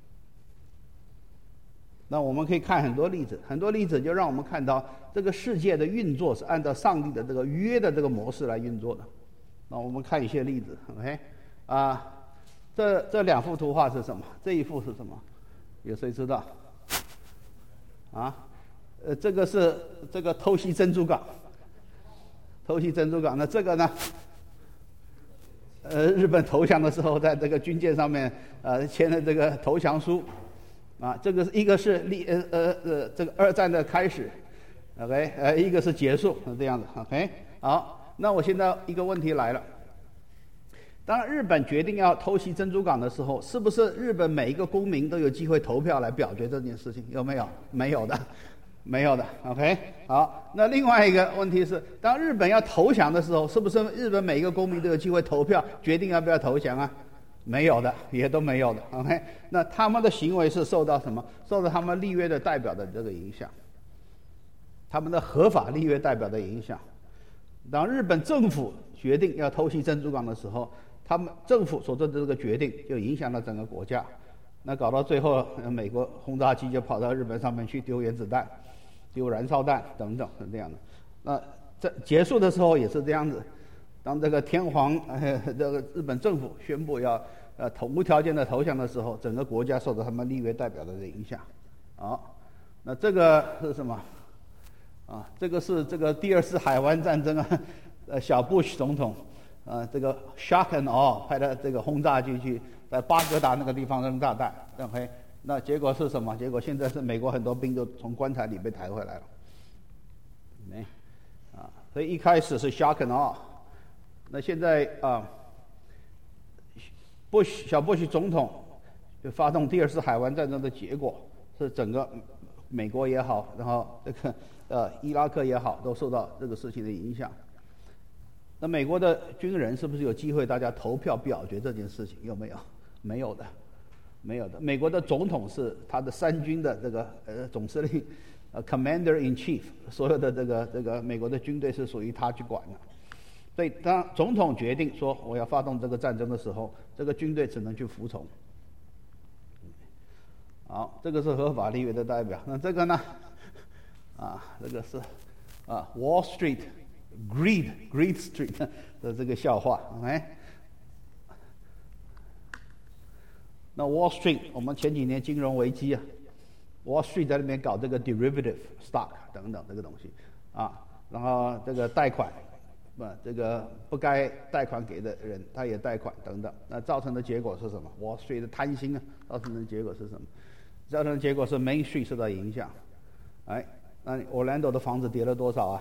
S1: 那我们可以看很多例子就让我们看到这个世界的运作是按照上帝的这个约的这个模式来运作的。那我们看一些例子 ，OK， 这2幅图画是什么？这一幅是什么？有谁知道？这个是这个偷袭珍珠港。那这个呢？日本投降的时候，在这个军舰上面签了这个投降书。这个一个是这个2战的开始 ，OK， 一个是结束，是这样子 ，OK。好，那我现在一个问题来了，当日本决定要偷袭珍珠港的时候，是不是日本每一个公民都有机会投票来表决这件事情？有没有？没有的 ，OK。好，那另外一个问题是，当日本要投降的时候，是不是日本每一个公民都有机会投票决定要不要投降啊？没有的，也都没有的 ，OK。那他们的行为是受到什么？受到他们立约的代表的这个影响，他们的合法立约代表的影响。当日本政府决定要偷袭珍珠港的时候，他们政府所做的这个决定就影响了整个国家。那搞到最后，美国轰炸机就跑到日本上面去丢原子弹、丢燃烧弹等等，是这样的。那这结束的时候也是这样子。当这个天皇这个日本政府宣布要无条件的投降的时候，整个国家受到他们立约代表的影响。好，那这个是什么？这个是这个第2次海湾战争小布什总统这个 shock and awe 派的这个轰炸机去在巴格达那个地方扔炸弹 ，OK。那结果是什么？结果现在是美国很多兵都从棺材里被抬回来了。所以一开始是 shock and awe。那现在小布什总统就发动第2次海湾战争的结果是整个美国也好，然后这个伊拉克也好，都受到这个事情的影响。那美国的军人是不是有机会大家投票表决这件事情？有没有？没有的。美国的总统是他的3军的这个总司令 Commander in Chief， 所有的这个美国的军队是属于他去管的。所以当总统决定说我要发动这个战争的时候，这个军队只能去服从。好，这个是合法立约的代表。那这个呢？这个是Wall Street Greed Street 的这个笑话。OK， 那 Wall Street 我们前几年金融危机Wall Street 在那边搞这个 derivative stock 等等这个东西然后这个贷款。这个不该贷款给的人，他也贷款等等，那造成的结果是什么 ？Wall Street 的贪心造成的结果是什么？造成的结果是 Main Street 受到影响。那 Orlando 的房子跌了多少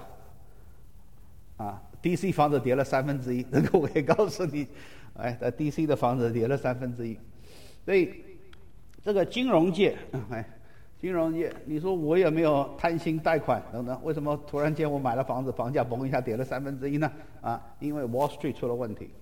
S1: ？DC 房子跌了1/3，这个我也告诉你，在 DC 的房子跌了1/3，所以这个金融界，你说我有没有贪心贷款等等？为什么突然间我买了房子，房价嘣一下跌了1/3呢？因为 Wall Street 出了问题。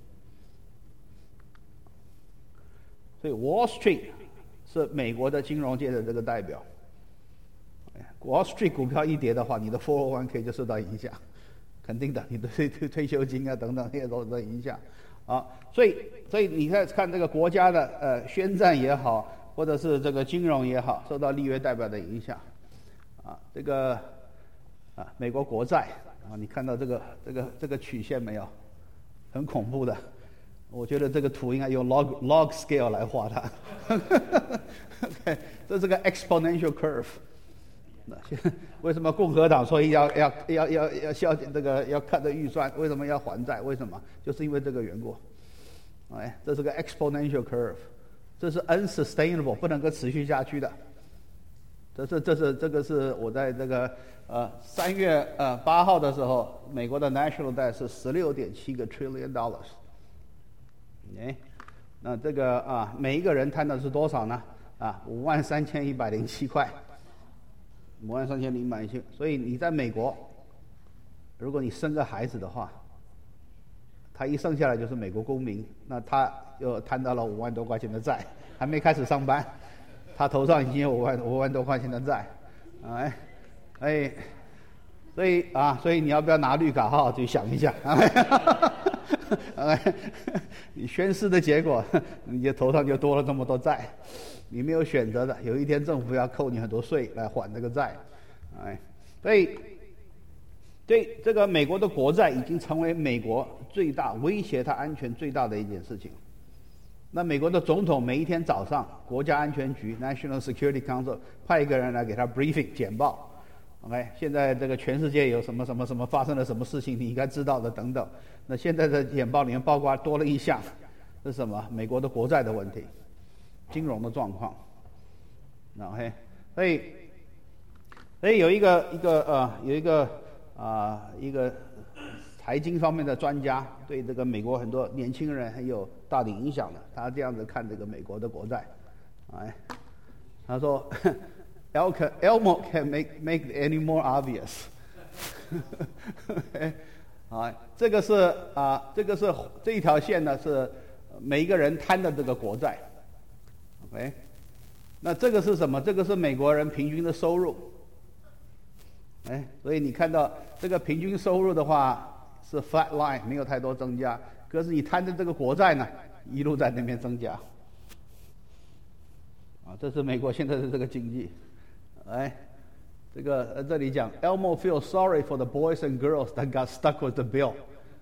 S1: 所以 Wall Street 是美国的金融界的这个代表。Wall Street 股票一跌的话，你的 401k 就受到影响，肯定的，你的退休金等等也都受到影响。所以你看这个国家的宣战也好。或者是这个金融也好，受到立约代表的影响，这个美国国债你看到这个曲线没有？很恐怖的，我觉得这个图应该用 log scale 来画它。okay， 这是个 exponential curve。为什么共和党说要削减这个要看这预算？为什么要还债？为什么？就是因为这个缘故。这是个 exponential curve。这是 unsustainable， 不能够持续下去的。这个是我在这个3月8号的时候，美国的 national debt 是16.7个 trillion dollars。那这个每一个人摊的是多少呢？53,107块，53,107。所以你在美国，如果你生个孩子的话，他一生下来就是美国公民，那他又摊到了5万多块钱的债，还没开始上班，他头上已经有5万多块钱的债，所以你要不要拿绿卡？好好去想一想。你宣誓的结果，你的头上就多了这么多债，你没有选择的，有一天政府要扣你很多税来还这个债，所以这个美国的国债已经成为美国最大威胁它安全最大的一件事情。那美国的总统每一天早上，国家安全局 National Security Council 派一个人来给他 briefing 简报。现在这个全世界有什么发生了什么事情，你应该知道的等等。那现在的简报里面包括多了一项，是什么？美国的国债的问题，金融的状况。所以有一个财经方面的专家对这个美国很多年轻人很有大的影响的，他这样子看这个美国的国债，他说 Elmo can make it any more obvious。这个是这一条线呢是每一个人摊的这个国债。那这个是什么？这个是美国人平均的收入。所以你看到这个平均收入的话是 flat line， 没有太多增加，可是你摊的这个国债呢，一路在那边增加。这是美国现在的这个经济。这里讲 Elmo feels sorry for the boys and girls that got stuck with the bill。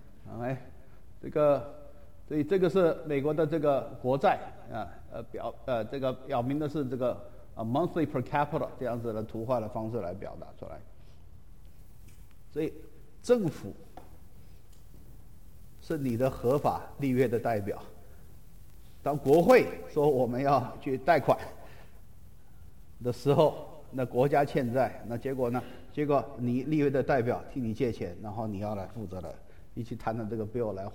S1: 所以这个是美国的这个国债这个表明的是这个monthly per capita 这样子的图画的方式来表达出来。所以政府是你的合法立约的代表。当国会说我们要去贷款的时候，那国家欠债，那结果呢？结果你立约的代表替你借钱，然后你要来负责的，一起谈的这个 bill 来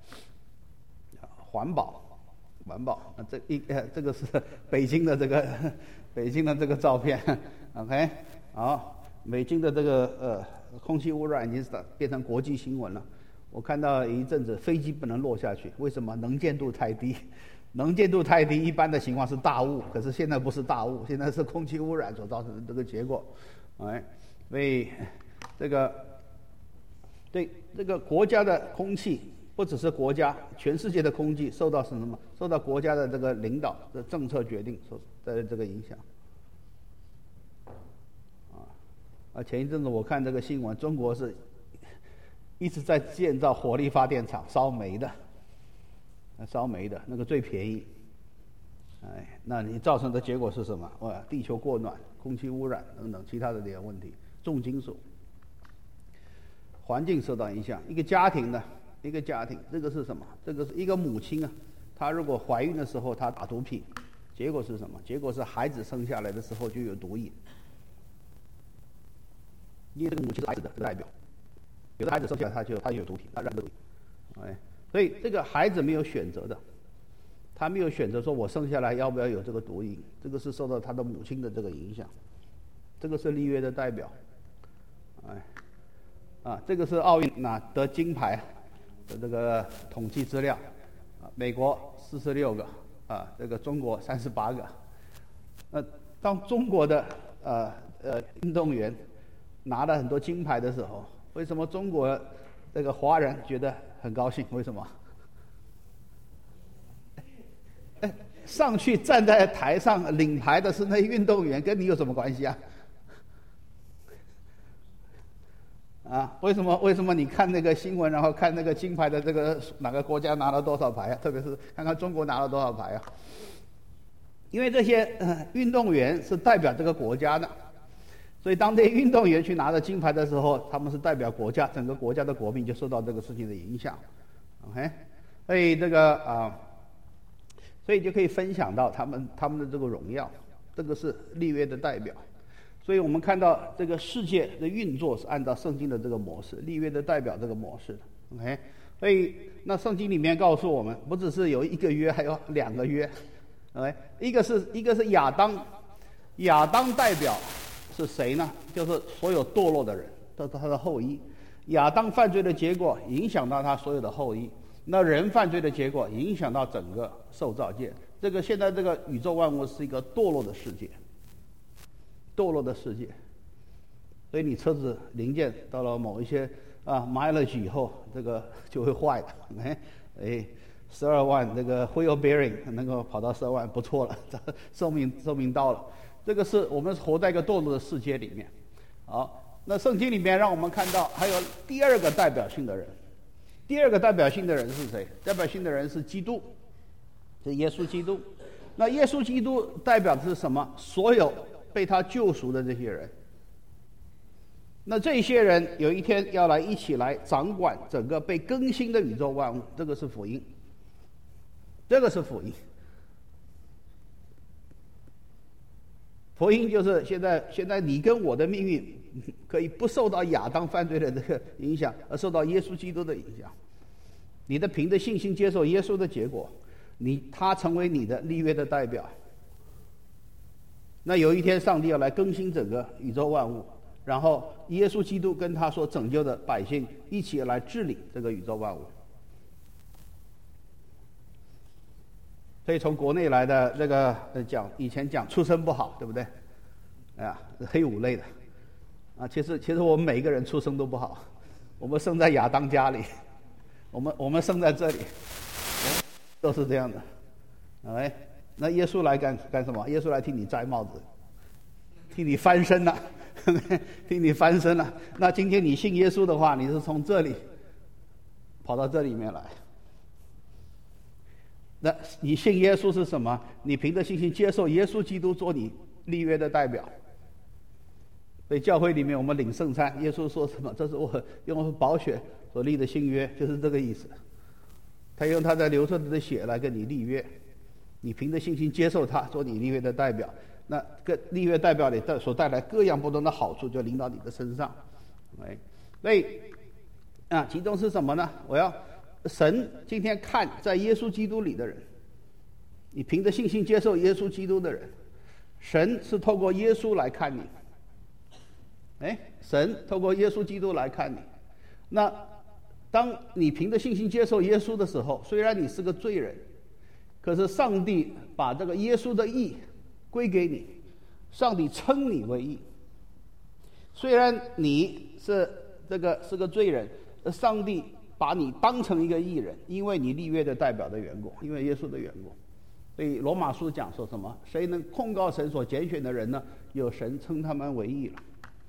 S1: 环保。那这个是北京的这个照片。OK， 好，北京的这个空气污染已经变成国际新闻了。我看到有一阵子飞机不能落下去，为什么？能见度太低。能见度太低，一般的情况是大雾，可是现在不是大雾，现在是空气污染所造成的这个结果。 哎，所以这个对这个国家的空气，不只是国家，全世界的空气受到什么？受到国家的这个领导的政策决定所的这个影响。前一阵子我看这个新闻，中国是一直在建造火力发电厂，烧煤的那个最便宜。哎，那你造成的结果是什么？地球过暖、空气污染等等其他的这些问题，重金属，环境受到影响。一个家庭，这个是什么？这个是一个母亲啊，她如果怀孕的时候她打毒品，结果是什么？结果是孩子生下来的时候就有毒瘾。因为这个母亲是孩子的代表，有的孩子生下来他就有毒品，他染毒瘾，哎，所以这个孩子没有选择的，他没有选择说我生下来要不要有这个毒瘾，这个是受到他的母亲的这个影响，这个是立约的代表，这个是奥运得金牌的这个统计资料，美国46个，这个中国38个，当中国的运动员拿了很多金牌的时候，为什么中国这个华人觉得很高兴？为什么？上去站在台上领牌的是那运动员，跟你有什么关系啊？为什么你看那个新闻，然后看那个金牌的这个哪个国家拿了多少牌啊？特别是看看中国拿了多少牌啊？因为这些运动员是代表这个国家的。所以当这些运动员去拿着金牌的时候，他们是代表国家，整个国家的国民就受到这个事情的影响。OK， 所以这个所以就可以分享到他们的这个荣耀，这个是立约的代表。所以我们看到这个世界的运作是按照圣经的这个模式，立约的代表这个模式的。OK， 所以那圣经里面告诉我们，不只是有一个约，还有2个约。OK， 一个是亚当代表是谁呢？就是所有堕落的人，都是他的后裔。亚当犯罪的结果影响到他所有的后裔，那人犯罪的结果影响到整个受造界。这个现在这个宇宙万物是一个堕落的世界，所以你车子零件到了某一些mileage以后，这个就会坏的。12万这个 wheel bearing 能够跑到12万，不错了，寿命到了。这个是我们活在一个堕落的世界里面。好，那圣经里面让我们看到还有第2个代表性的人。第2个代表性的人是谁？代表性的人是基督，是耶稣基督。那耶稣基督代表的是什么？所有被他救赎的这些人。那这些人有一天要来一起来掌管整个被更新的宇宙万物，这个是福音。福音就是现在你跟我的命运可以不受到亚当犯罪的这个影响，而受到耶稣基督的影响。你的凭着信心接受耶稣的结果，他成为你的立约的代表。那有一天上帝要来更新整个宇宙万物，然后耶稣基督跟他所拯救的百姓一起来治理这个宇宙万物。所以从国内来的这个以前讲出生不好，对不对？黑五类的其实我们每一个人出生都不好，我们生在亚当家里，我们生在这里，都是这样的。那耶稣来干什么？耶稣来替你摘帽子，替你翻身了，替你翻身了。那今天你信耶稣的话，你是从这里跑到这里面来。那你信耶稣是什么？你凭着信心接受耶稣基督做你立约的代表。所以教会里面我们领圣餐，耶稣说什么？这是我用宝血所立的新约，就是这个意思。他用他的流出的血来跟你立约，你凭着信心接受他做你立约的代表，那个立约代表里所带来各样不同的好处就临到你的身上。所以其中是什么呢？神今天看在耶稣基督里的人，你凭着信心接受耶稣基督的人，神是透过耶稣来看你。神透过耶稣基督来看你。那当你凭着信心接受耶稣的时候，虽然你是个罪人，可是上帝把这个耶稣的义归给你，上帝称你为义。 虽然你是个罪人，上帝把你当成一个义人，因为你立约的代表的缘故，因为耶稣的缘故。所以罗马书讲说什么？谁能控告神所拣选的人呢？有神称他们为义了。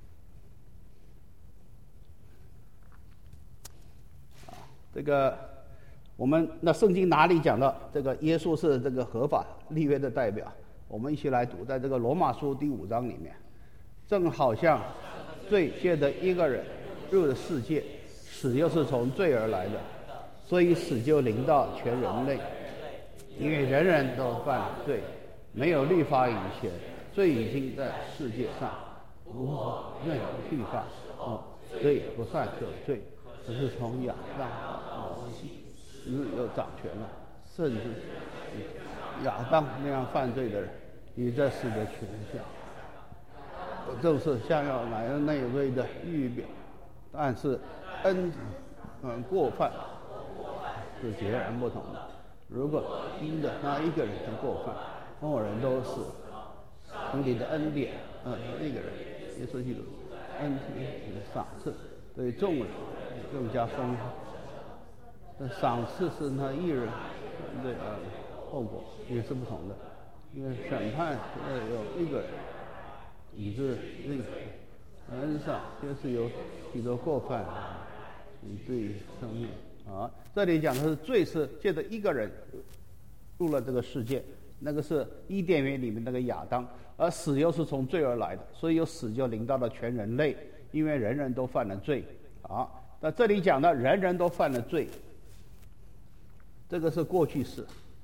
S1: 这个我们那圣经哪里讲到这个耶稣是这个合法立约的代表？我们一起来读，在这个罗马书第5章里面，正好像罪借着一个人入了世界，死又是从罪而来的，所以死就临到全人类，因为人人都犯了罪，没有律法以前，罪已经在世界上，如何没有律法，罪不算可罪，只是从亚当到摩西，又掌权了，甚至亚当那样犯罪的人，也在死的权下，正是像要来的那一位的预表。但是恩过犯是截然不同的。如果因着那一个人的过犯，众人都死，上帝的恩典，那个人耶稣基督恩典的赏赐对众人更加丰富。那赏赐是那一人对后果也是不同的，因为审判有一个人，以致那个恩赏就是有许多过犯，以至于生命。这里讲的是罪是借着一个人入了这个世界，那个是伊甸园里面那个亚当，而死又是从罪而来的，所以有死就临到了全人类，因为人人都犯了罪。那这里讲的人人都犯了罪，这个是过去式，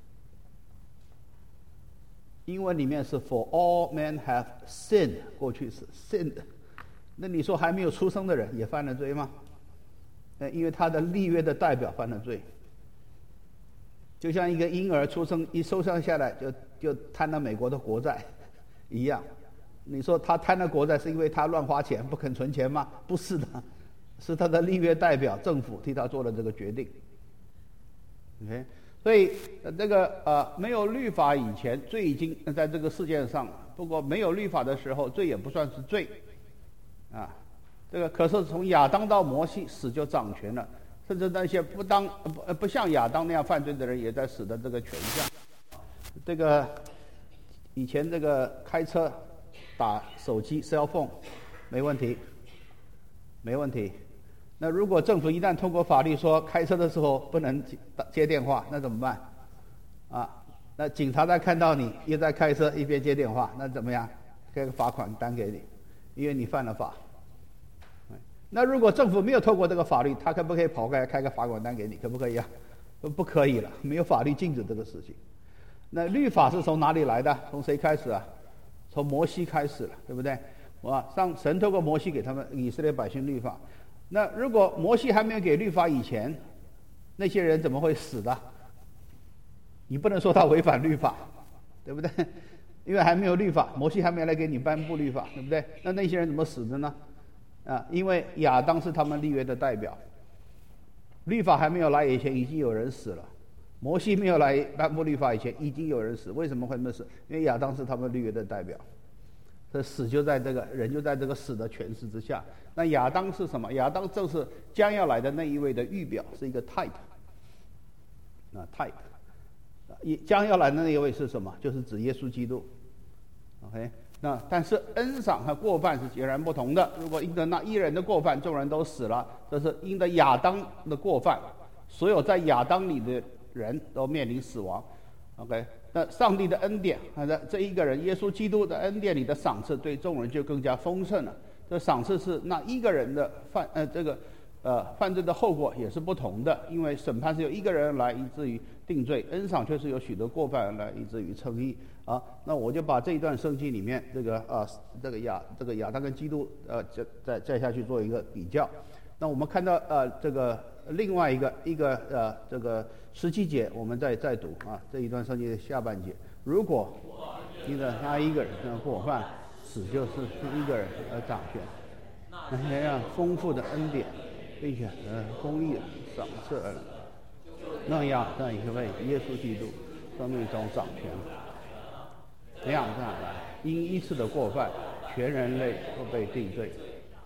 S1: 英文里面是 For all men have sinned， 过去式 sinned。那你说还没有出生的人也犯了罪吗？因为他的立约的代表犯了罪，就像一个婴儿出生一收生下来就贪了美国的国债一样。你说他贪了国债是因为他乱花钱不肯存钱吗？不是的，是他的立约代表政府替他做了这个决定。OK， 所以这个没有律法以前，罪已经在这个世界上，不过没有律法的时候，罪也不算是罪这个可是从亚当到摩西，死就掌权了，甚至那些不像亚当那样犯罪的人，也在死的这个权下。这个以前这个开车打手机 cell phone 没问题，没问题。那如果政府一旦通过法律说开车的时候不能接电话，那怎么办？那警察在看到你又在开车一边接电话，那怎么样？开个罚款单给你，因为你犯了法。那如果政府没有透过这个法律，他可不可以跑开开个罚款单给你？可不可以啊？不可以了，没有法律禁止这个事情。那律法是从哪里来的？从谁开始啊？从摩西开始了，对不对？神透过摩西给他们以色列百姓律法。那如果摩西还没有给律法以前，那些人怎么会死的？你不能说他违反律法，对不对？因为还没有律法，摩西还没来给你颁布律法，对不对？那些人怎么死的呢？因为亚当是他们立约的代表，律法还没有来以前，已经有人死了；摩西没有来颁布律法以前，已经有人死。为什么会那么死？因为亚当是他们立约的代表，这死就在这个人就在这个死的权势之下。那亚当是什么？亚当正是将要来的那一位的预表，是一个 type。将要来的那一位是什么？就是指耶稣基督。OK。但是恩赏和过犯是截然不同的。如果因着那一人的过犯，众人都死了，这是因着亚当的过犯，所有在亚当里的人都面临死亡。OK， 那上帝的恩典，这一个人耶稣基督的恩典里的赏赐，对众人就更加丰盛了。这赏赐是那一个人的犯罪的后果也是不同的，因为审判是由一个人来以至于定罪，恩赏却是有许多过犯来以至于称义。那我就把这一段圣经里面这个亚当跟基督再下去做一个比较。那我们看到这个另外一个这个17节，我们再读这一段圣经的下半节。如果因着他一个人的过犯，死就是一个人而掌权，那样丰富的恩典，并且公义的赏赐而那样在一位耶稣基督生命中掌权。那样下来，因一次的过犯，全人类都被定罪；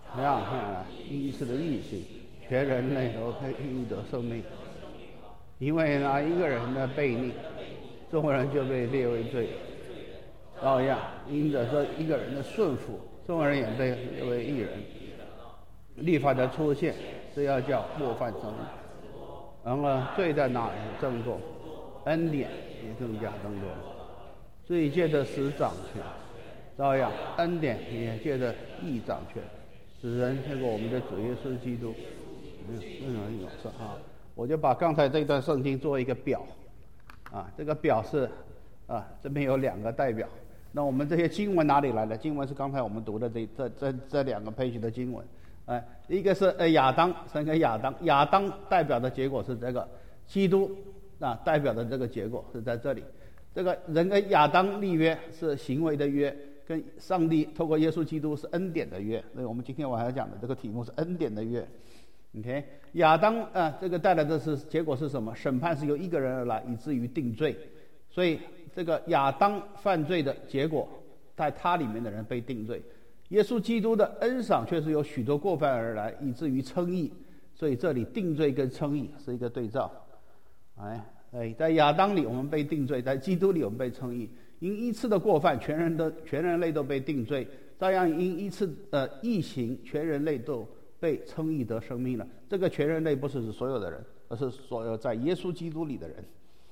S1: 让因一次的义行，全人类都可以因得生命。因为那一个人的悖逆，众人就被列为罪；照样因着这一个人的顺服，众人也被列为义人。律法的出现是要叫过犯增多，然而罪在哪里增多，恩典也更加增多。罪借着死掌权，照样恩典也借着义掌权，使人透过我们的主耶稣基督任何永生啊！我就把刚才这段圣经做一个表啊，这个表是这边有2个代表。那我们这些经文哪里来的？经文是刚才我们读的这2个page的经文。一个是亚当，神跟亚当，亚当代表的结果是这个，基督代表的这个结果是在这里。这个人跟亚当立约是行为的约，跟上帝透过耶稣基督是恩典的约。所以我们今天晚上讲的这个题目是恩典的约。OK， 亚当这个带来的是结果是什么？审判是由一个人而来，以至于定罪。所以这个亚当犯罪的结果，在他里面的人被定罪。耶稣基督的恩赏却是由许多过犯而来，以至于称义。所以这里定罪跟称义是一个对照。在亚当里我们被定罪，在基督里我们被称义。因一次的过犯，全人类都被定罪；照样因一次义行，全人类都被称义得生命了。这个全人类不是指所有的人，而是所有在耶稣基督里的人。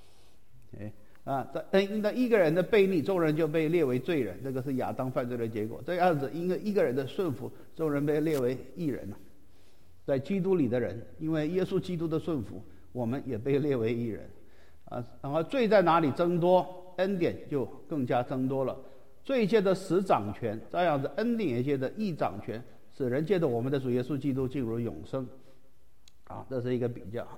S1: 因着一个人的悖逆，众人就被列为罪人，这个是亚当犯罪的结果。这样子，因为一个人的顺服，众人被列为义人了。在基督里的人，因为耶稣基督的顺服，我们也被列为义人。然后罪在哪里增多，恩典就更加增多了。罪借着死掌权，这样子恩典也借着义掌权，使人借着我们的主耶稣基督进入永生。这是一个比较。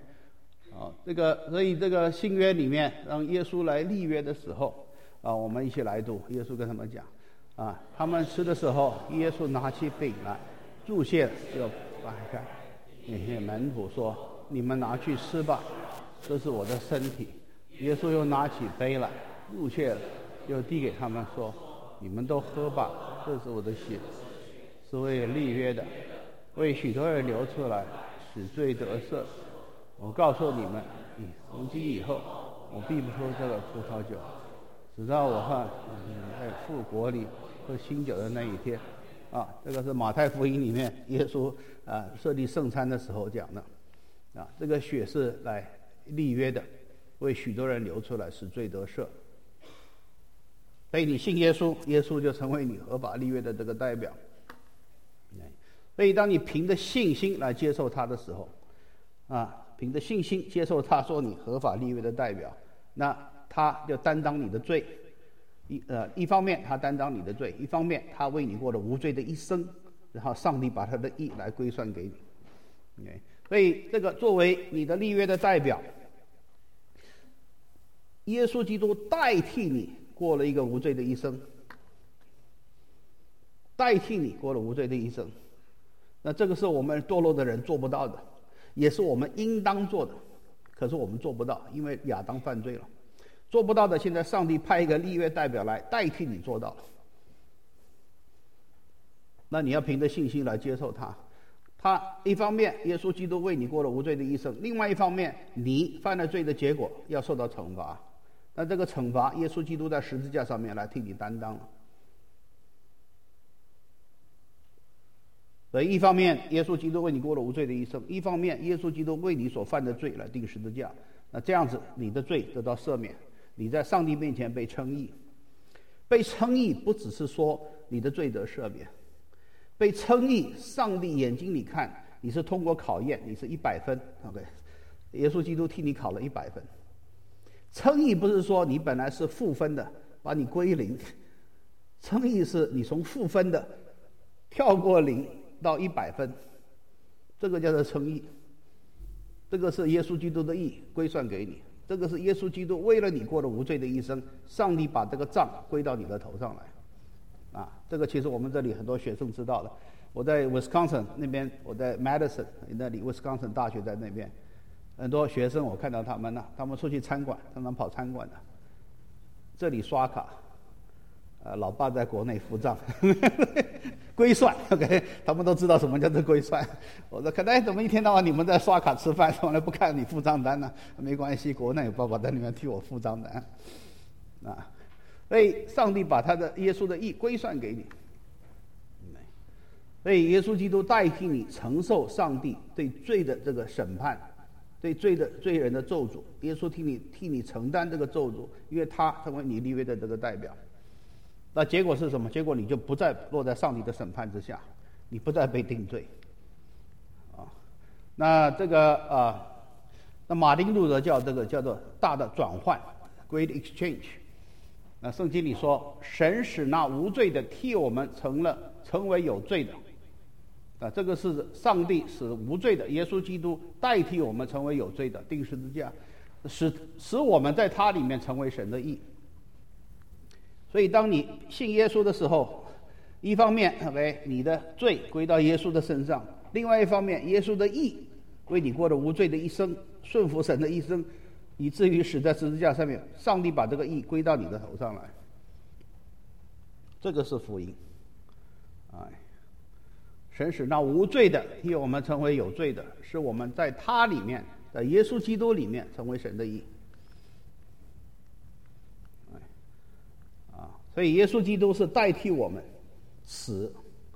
S1: 所以这个新约里面，让耶稣来立约的时候，我们一起来读。耶稣跟他们讲，他们吃的时候，耶稣拿起饼来，祝谢就掰开，那些门徒说：“你们拿去吃吧，这是我的身体。”耶稣又拿起杯来，祝谢了，又递给他们说：“你们都喝吧，这是我的血，是为立约的，为许多人流出来，使罪得赦。我告诉你们，从今以后，我必不喝这个葡萄酒，直到我和在父国里喝新酒的那一天。”这个是马太福音里面耶稣设立圣餐的时候讲的。这个血是来立约的，为许多人流出来，使罪得赦。所以你信耶稣，耶稣就成为你合法立约的这个代表。所以当你凭着信心来接受他的时候，凭着信心接受他做你合法立约的代表，那他就担当你的罪。一方面他担当你的罪，一方面他为你过了无罪的一生，然后上帝把他的义来归算给你。所以这个作为你的立约的代表，耶稣基督代替你过了一个无罪的一生，代替你过了无罪的一生。那这个是我们堕落的人做不到的，也是我们应当做的，可是我们做不到，因为亚当犯罪了。做不到的，现在上帝派一个立约代表来代替你做到了。那你要凭着信心来接受他。他一方面耶稣基督为你过了无罪的一生，另外一方面你犯了罪的结果要受到惩罚。那这个惩罚耶稣基督在十字架上面来替你担当了。所以一方面耶稣基督为你过了无罪的一生，一方面耶稣基督为你所犯的罪来定十字架。那这样子你的罪得到赦免，你在上帝面前被称义。被称义不只是说你的罪得赦免，被称义上帝眼睛里看你是通过考验，你是100分。 OK， 耶稣基督替你考了100分。称义不是说你本来是负分的把你归零，称义是你从负分的跳过0到100分，这个叫做称义。这个是耶稣基督的义归算给你，这个是耶稣基督为了你过了无罪的一生，上帝把这个账归到你的头上来。这个其实我们这里很多学生知道的。我在 Wisconsin 那边，我在 Madison 那里 Wisconsin 大学在那边，很多学生我看到他们呢，他们出去餐馆，常常跑餐馆的，这里刷卡， 老爸在国内付账，规算 ，OK， 他们都知道什么叫做规算。我说，可能怎么一天到晚你们在刷卡吃饭，从来不看你付账单呢？没关系，国内有爸爸在里面替我付账单，啊，所以上帝把他的耶稣的义规算给你，所以耶稣基督代替你承受上帝对罪的这个审判，对罪人的咒诅，耶稣替你承担这个咒诅，因为他成为你立约的这个代表。那结果是什么？结果你就不再落在上帝的审判之下，你不再被定罪，那这个那马丁路德叫这个叫做大的转换 ，Great Exchange。那圣经里说，神使那无罪的替我们成为有罪的，这个是上帝使无罪的耶稣基督代替我们成为有罪的，钉十字架，使我们在他里面成为神的义。所以，当你信耶稣的时候，一方面你的罪归到耶稣的身上，另外一方面，耶稣的义为你过了无罪的一生，顺服神的一生，以至于死在十字架上面，上帝把这个义归到你的头上来。这个是福音，神使那无罪的替我们成为有罪的，使我们在他里面，在耶稣基督里面成为神的义。所以耶稣基督是代替我们死，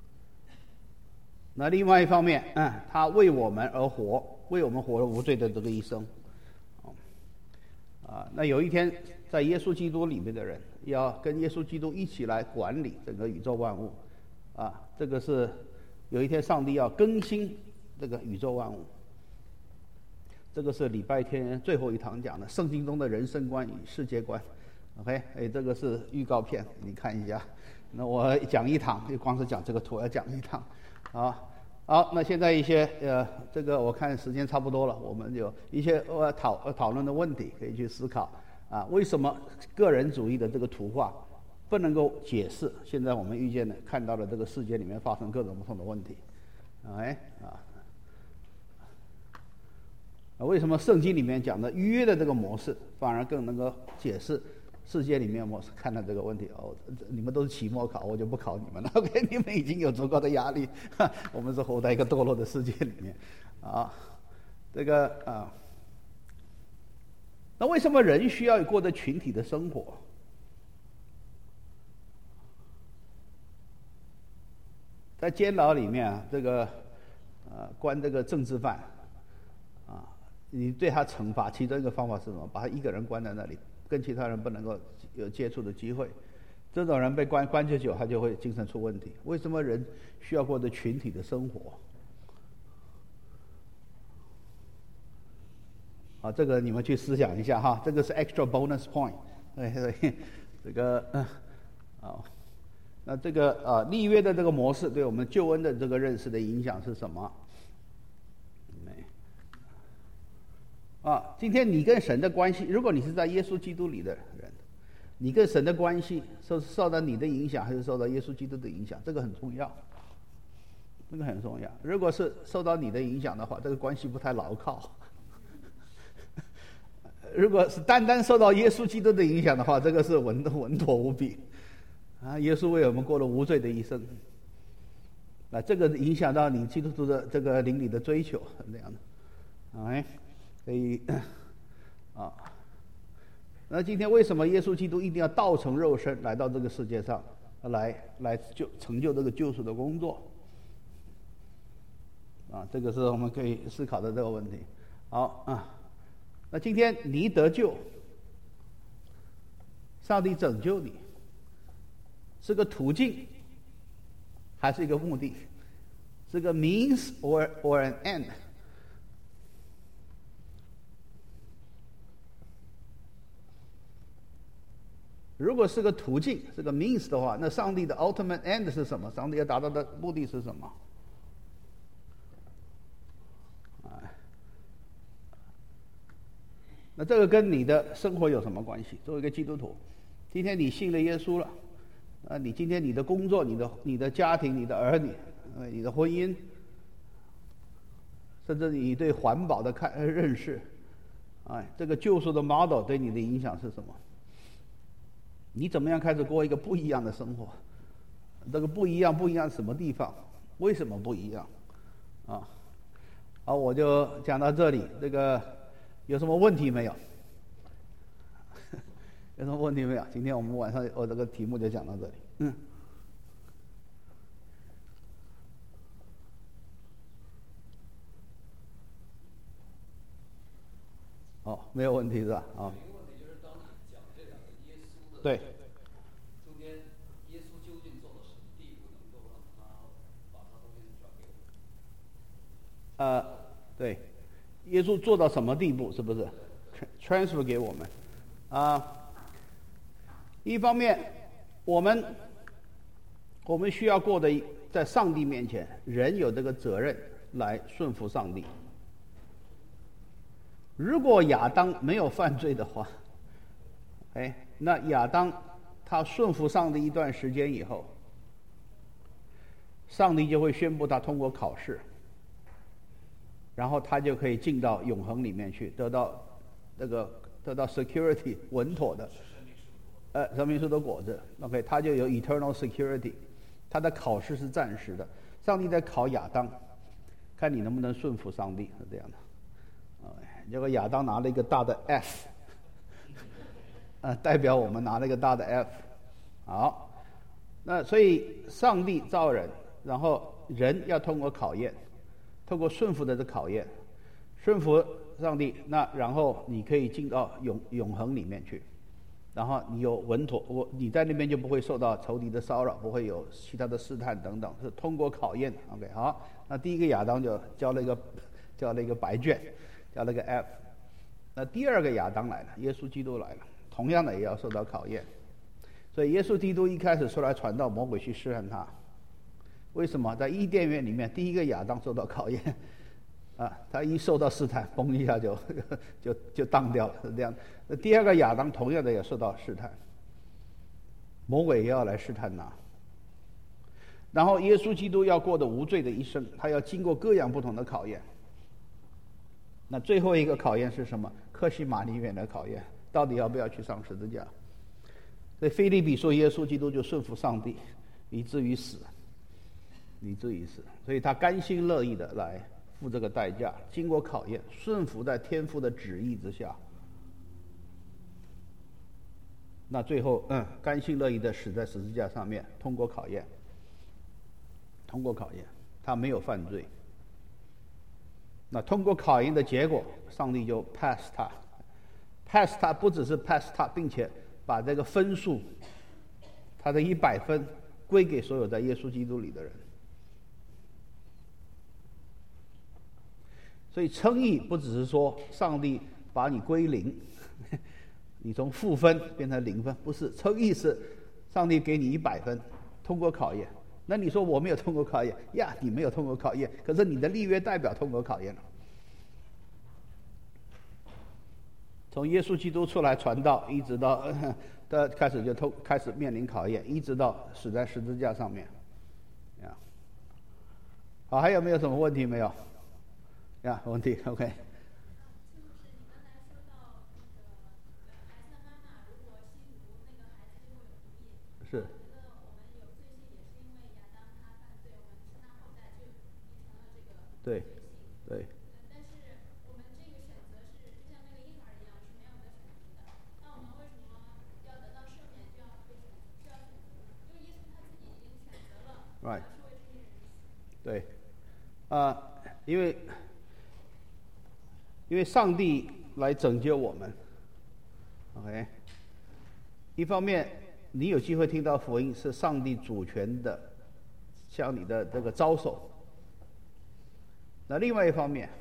S1: 那另外一方面，他为我们而活，为我们活了无罪的这个一生。那有一天，在耶稣基督里面的人，要跟耶稣基督一起来管理整个宇宙万物，这个是有一天上帝要更新这个宇宙万物。这个是礼拜天最后一堂讲的圣经中的人生观与世界观。OK， 这个是预告片，你看一下。那我讲一堂，就光是讲这个图要讲一堂，好，那现在一些这个我看时间差不多了，我们有一些讨论的问题可以去思考为什么个人主义的这个图画不能够解释现在我们看到的这个世界里面发生各种不同的问题？为什么圣经里面讲的约的这个模式反而更能够解释世界里面模式看到这个问题？你们都是期末考，我就不考你们了。OK， 你们已经有足够的压力，我们是活在一个堕落的世界里面这个那为什么人需要过着群体的生活？在监牢里面这个关这个政治犯你对他惩罚，其中一个方法是什么？把他一个人关在那里，跟其他人不能够有接触的机会。这种人被关久久，他就会精神出问题。为什么人需要过着群体的生活？这个你们去思想一下哈，这个是 extra bonus point。这个那这个立约的这个模式对我们救恩的这个认识的影响是什么？今天你跟神的关系，如果你是在耶稣基督里的人，你跟神的关系受到你的影响，还是受到耶稣基督的影响？这个很重要，这个很重要。如果是受到你的影响的话，这个关系不太牢靠。如果是单单受到耶稣基督的影响的话，这个是稳妥无比。耶稣为我们过了无罪的一生，这个影响到你基督徒的这个灵里的追求，这样的。所以那今天为什么耶稣基督一定要道成肉身来到这个世界上，来成就这个救赎的工作？这个是我们可以思考的这个问题。那今天你得救，上帝拯救你，是个途径，还是一个目的？是个 means or an end？如果是个途径，是个 means 的话，那上帝的 ultimate end 是什么？上帝要达到的目的是什么？那这个跟你的生活有什么关系？作为一个基督徒，今天你信了耶稣了，你今天你的工作、你的家庭、你的儿女、你的婚姻，甚至你对环保的认识，这个救赎的 model 对你的影响是什么？ 你怎么样开始过一个不一样的生活？这个不一样什么地方？为什么不一样？啊，好，我就讲到这里。这个有什么问题没有？有什么问题没有？今天我们晚上我这个题目就讲到这里。哦，没有问题是吧？啊。
S2: 一个问题就是当你讲这两个耶稣的
S1: 对
S2: 中间，耶稣究竟做到什么地步，能够让他把他东西转给我们？
S1: 对，耶稣做到什么地步？是不是 transfer 给我们？一方面，我们需要过的，在上帝面前，人有这个责任来顺服上帝。如果亚当没有犯罪的话，那亚当他顺服上帝一段时间以后，上帝就会宣布他通过考试，然后他就可以进到永恒里面去，得到 security 稳妥的，生命树的果子。OK， 他就有 eternal security， 他的考试是暂时的。上帝在考亚当，看你能不能顺服上帝，是这样的。结果亚当拿了一个大的 F， 代表我们拿了一个大的 F。好，那所以上帝造人，然后人要通过考验，通过顺服的这考验，顺服上帝，那然后你可以进到永恒里面去，然后你有稳妥，你在那边就不会受到仇敌的骚扰，不会有其他的试探等等，是通过考验。OK， 好，那第一个亚当就交了一个白卷。叫那个 F， 那第二个亚当来了，耶稣基督来了，同样的也要受到考验。所以耶稣基督一开始出来传道，魔鬼去试探他。为什么？在伊甸园里面，第一个亚当受到考验，他一受到试探，嘣一下就当掉了，是这样。那第二个亚当同样的也受到试探，魔鬼也要来试探他。然后耶稣基督要过的无罪的一生，他要经过各样不同的考验。那最后一个考验是什么？客西马尼园的考验，到底要不要去上十字架？所以腓立比说，耶稣基督就顺服上帝，以至于死，所以他甘心乐意的来付这个代价，经过考验，顺服在天父的旨意之下。那最后，甘心乐意的死在十字架上面，通过考验，他没有犯罪。那通过考验的结果，上帝就 pass 他不只是 pass 他，并且把这个分数，他的100分归给所有在耶稣基督里的人。所以称义不只是说上帝把你归零，你从负分变成0分，不是，称义是上帝给你100分，通过考验。那你说我没有通过考验呀？你没有通过考验，可是你的立约代表通过考验了。从耶稣基督出来传道，一直到开始面临考验，一直到死在十字架上面。好，还有没有什么问题没有？问题 OK。是。对，对。
S3: 但是我们这个选择是像那个婴儿一样是没有的选择的。那我们为什么要得到赦免就要被选择？就要选择呢？因为耶稣他自己已经选择了，
S1: Right。
S3: 是为这些人死。
S1: 对，因为上帝来拯救我们。OK， 一方面你有机会听到福音是上帝主权的向你的这个招手。那另外一方面，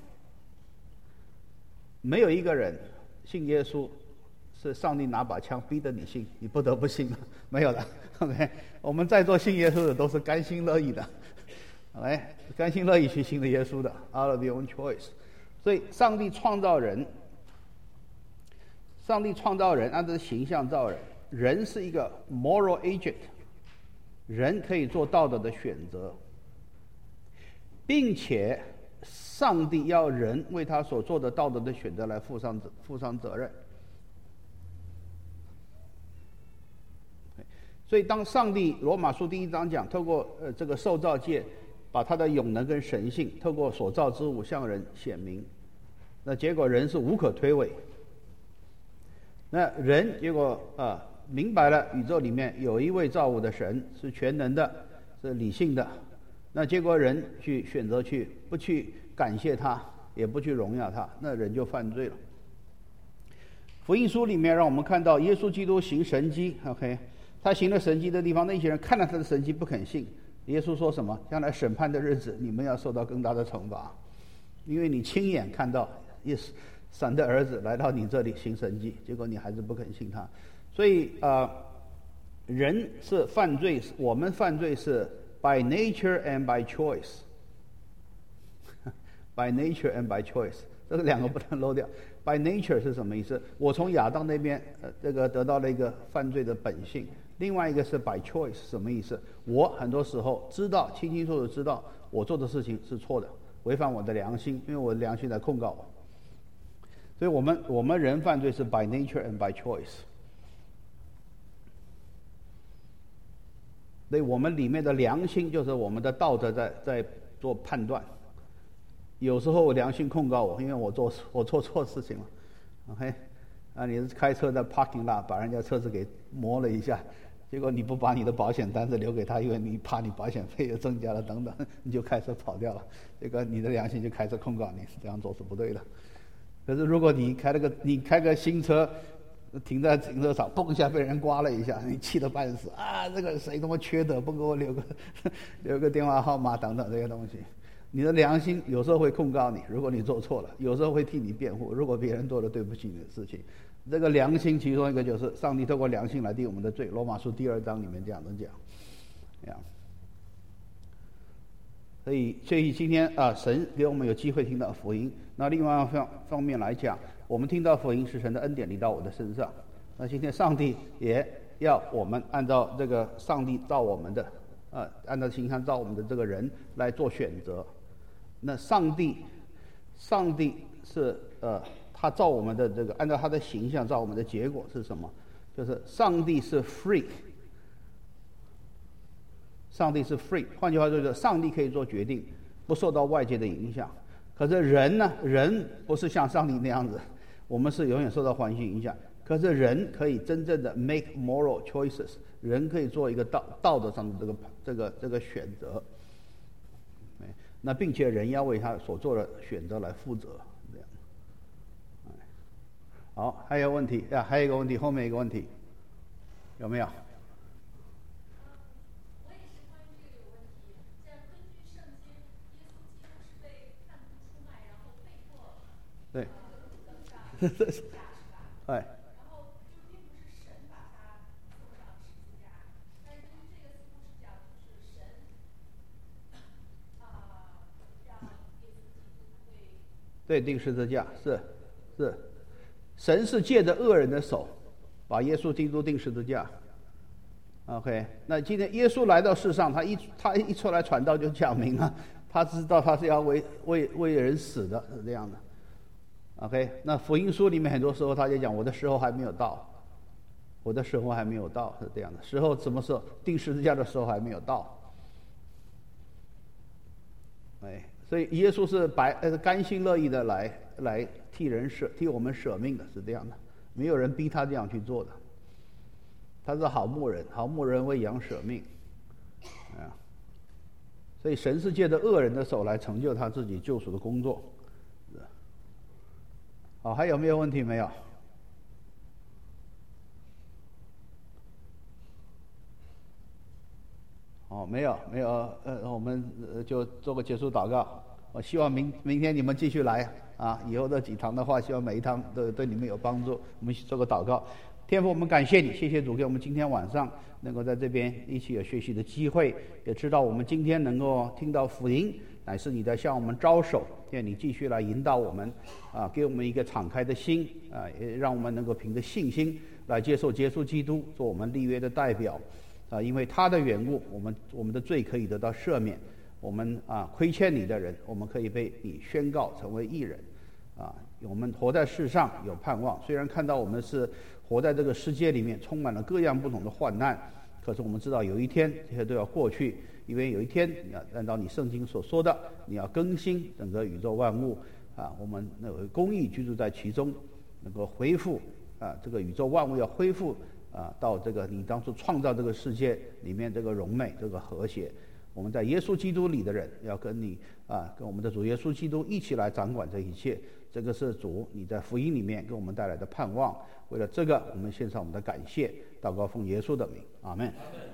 S1: 没有一个人信耶稣是上帝拿把枪逼着你信，你不得不信了，没有的。OK， 我们在座信耶稣的都是甘心乐意的，OK， 甘心乐意去信的耶稣的 ，out of your own choice。所以上帝创造人，按照形象造人，人是一个 moral agent， 人可以做道德的选择，并且上帝要人为他所做的道德的选择来负上责任。 所以当上帝罗马书第1章讲，透过这个受造界，把他的永能跟神性透过所造之物向人显明，那结果人是无可推诿。那人结果明白了宇宙里面有一位造物的神是全能的，是理性的，那结果人去选择不去感谢他，也不去荣耀他，那人就犯罪了。福音书里面让我们看到耶稣基督行神迹 ，OK， 他行了神迹的地方，那些人看了他的神迹不肯信。耶稣说什么？将来审判的日子，你们要受到更大的惩罚，因为你亲眼看到神的儿子来到你这里行神迹，结果你还是不肯信他。所以人是犯罪，我们犯罪是 by nature and by choice。by nature and by choice， 这个2个不能漏掉。by nature 是什么意思？我从亚当那边这个得到了一个犯罪的本性。另外一个是 by choice， 什么意思？我很多时候清清楚楚知道我做的事情是错的，违反我的良心，因为我的良心来控告我。所以我们人犯罪是 by nature and by choice。所以我们里面的良心就是我们的道德在做判断。有时候良心控告我，因为我做错事情了 ，OK， 你是开车在 parking lot 把人家车子给磨了一下，结果你不把你的保险单子留给他，因为你怕你保险费又增加了等等，你就开车跑掉了，这个你的良心就开始控告你，这样做是不对的。可是如果你开个新车，停在停车场，嘣一下被人刮了一下，你气得半死啊！这个谁他妈缺德，不给我留个电话号码等等这些东西。你的良心有时候会控告你，如果你做错了，有时候会替你辩护，如果别人做了对不起你的事情。这个良心其中一个就是上帝透过良心来定我们的罪，罗马书第2章里面这样子讲。所以今天神给我们有机会听到福音。那另外方面来讲，我们听到福音是神的恩典临到我的身上。那今天上帝也要我们按照这个上帝造我们的按照形象造我们的这个人来做选择。那上帝是他造我们的这个按照他的形象造我们的结果是什么？就是上帝是 free。上帝是 free， 换句话说就是上帝可以做决定，不受到外界的影响。可是人呢？人不是像上帝那样子，我们是永远受到环境影响。可是人可以真正的 make moral choices， 人可以做一个道德上的这个选择。那并且人要为他所做的选择来负责。这样。好，还有问题还有一个问题，后面一个问题，有没有？对，哎，
S3: 然后就并不是神把他送上十字架，但是这个似乎是讲就是神让耶稣基督
S1: 对定十字架，是，神是借着恶人的手把耶稣基督定十字架。OK， 那今天耶稣来到世上，他一出来传道就讲明了，他知道他是要为人死的，是这样的。OK， 那福音书里面很多时候他就讲我的时候还没有到，我的时候还没有到，是这样的。时候什么时候？定十字架的时候还没有到。所以耶稣是甘心乐意的来替我们舍命的，是这样的，没有人逼他这样去做的。他是好牧人，好牧人为羊舍命，所以神是借着恶人的手来成就他自己救赎的工作。好，还有没有问题？没有。没有，我们就做个结束祷告。我希望明天你们继续来以后的几堂的话，希望每一堂都对你们有帮助。我们一起做个祷告。天父，我们感谢你，谢谢主给我们今天晚上能够在这边一起有学习的机会，也知道我们今天能够听到福音，乃是你在向我们招手，愿你继续来引导我们，给我们一个敞开的心，也让我们能够凭着信心来接受耶稣基督做我们立约的代表，因为他的缘故，我们的罪可以得到赦免，我们亏欠你的人，我们可以被你宣告成为义人，我们活在世上有盼望，虽然看到我们是活在这个世界里面充满了各样不同的患难， 可是我们知道有一天这些都要过去，因为有一天你要按照你圣经所说的，你要更新整个宇宙万物我们那个公义居住在其中，能够恢复这个宇宙万物要恢复到这个你当初创造这个世界里面这个荣美这个和谐。我们在耶稣基督里的人要跟你跟我们的主耶稣基督一起来掌管这一切。这个是主你在福音里面给我们带来的盼望。为了这个，我们献上我们的感谢，祷告奉耶稣的名，阿们。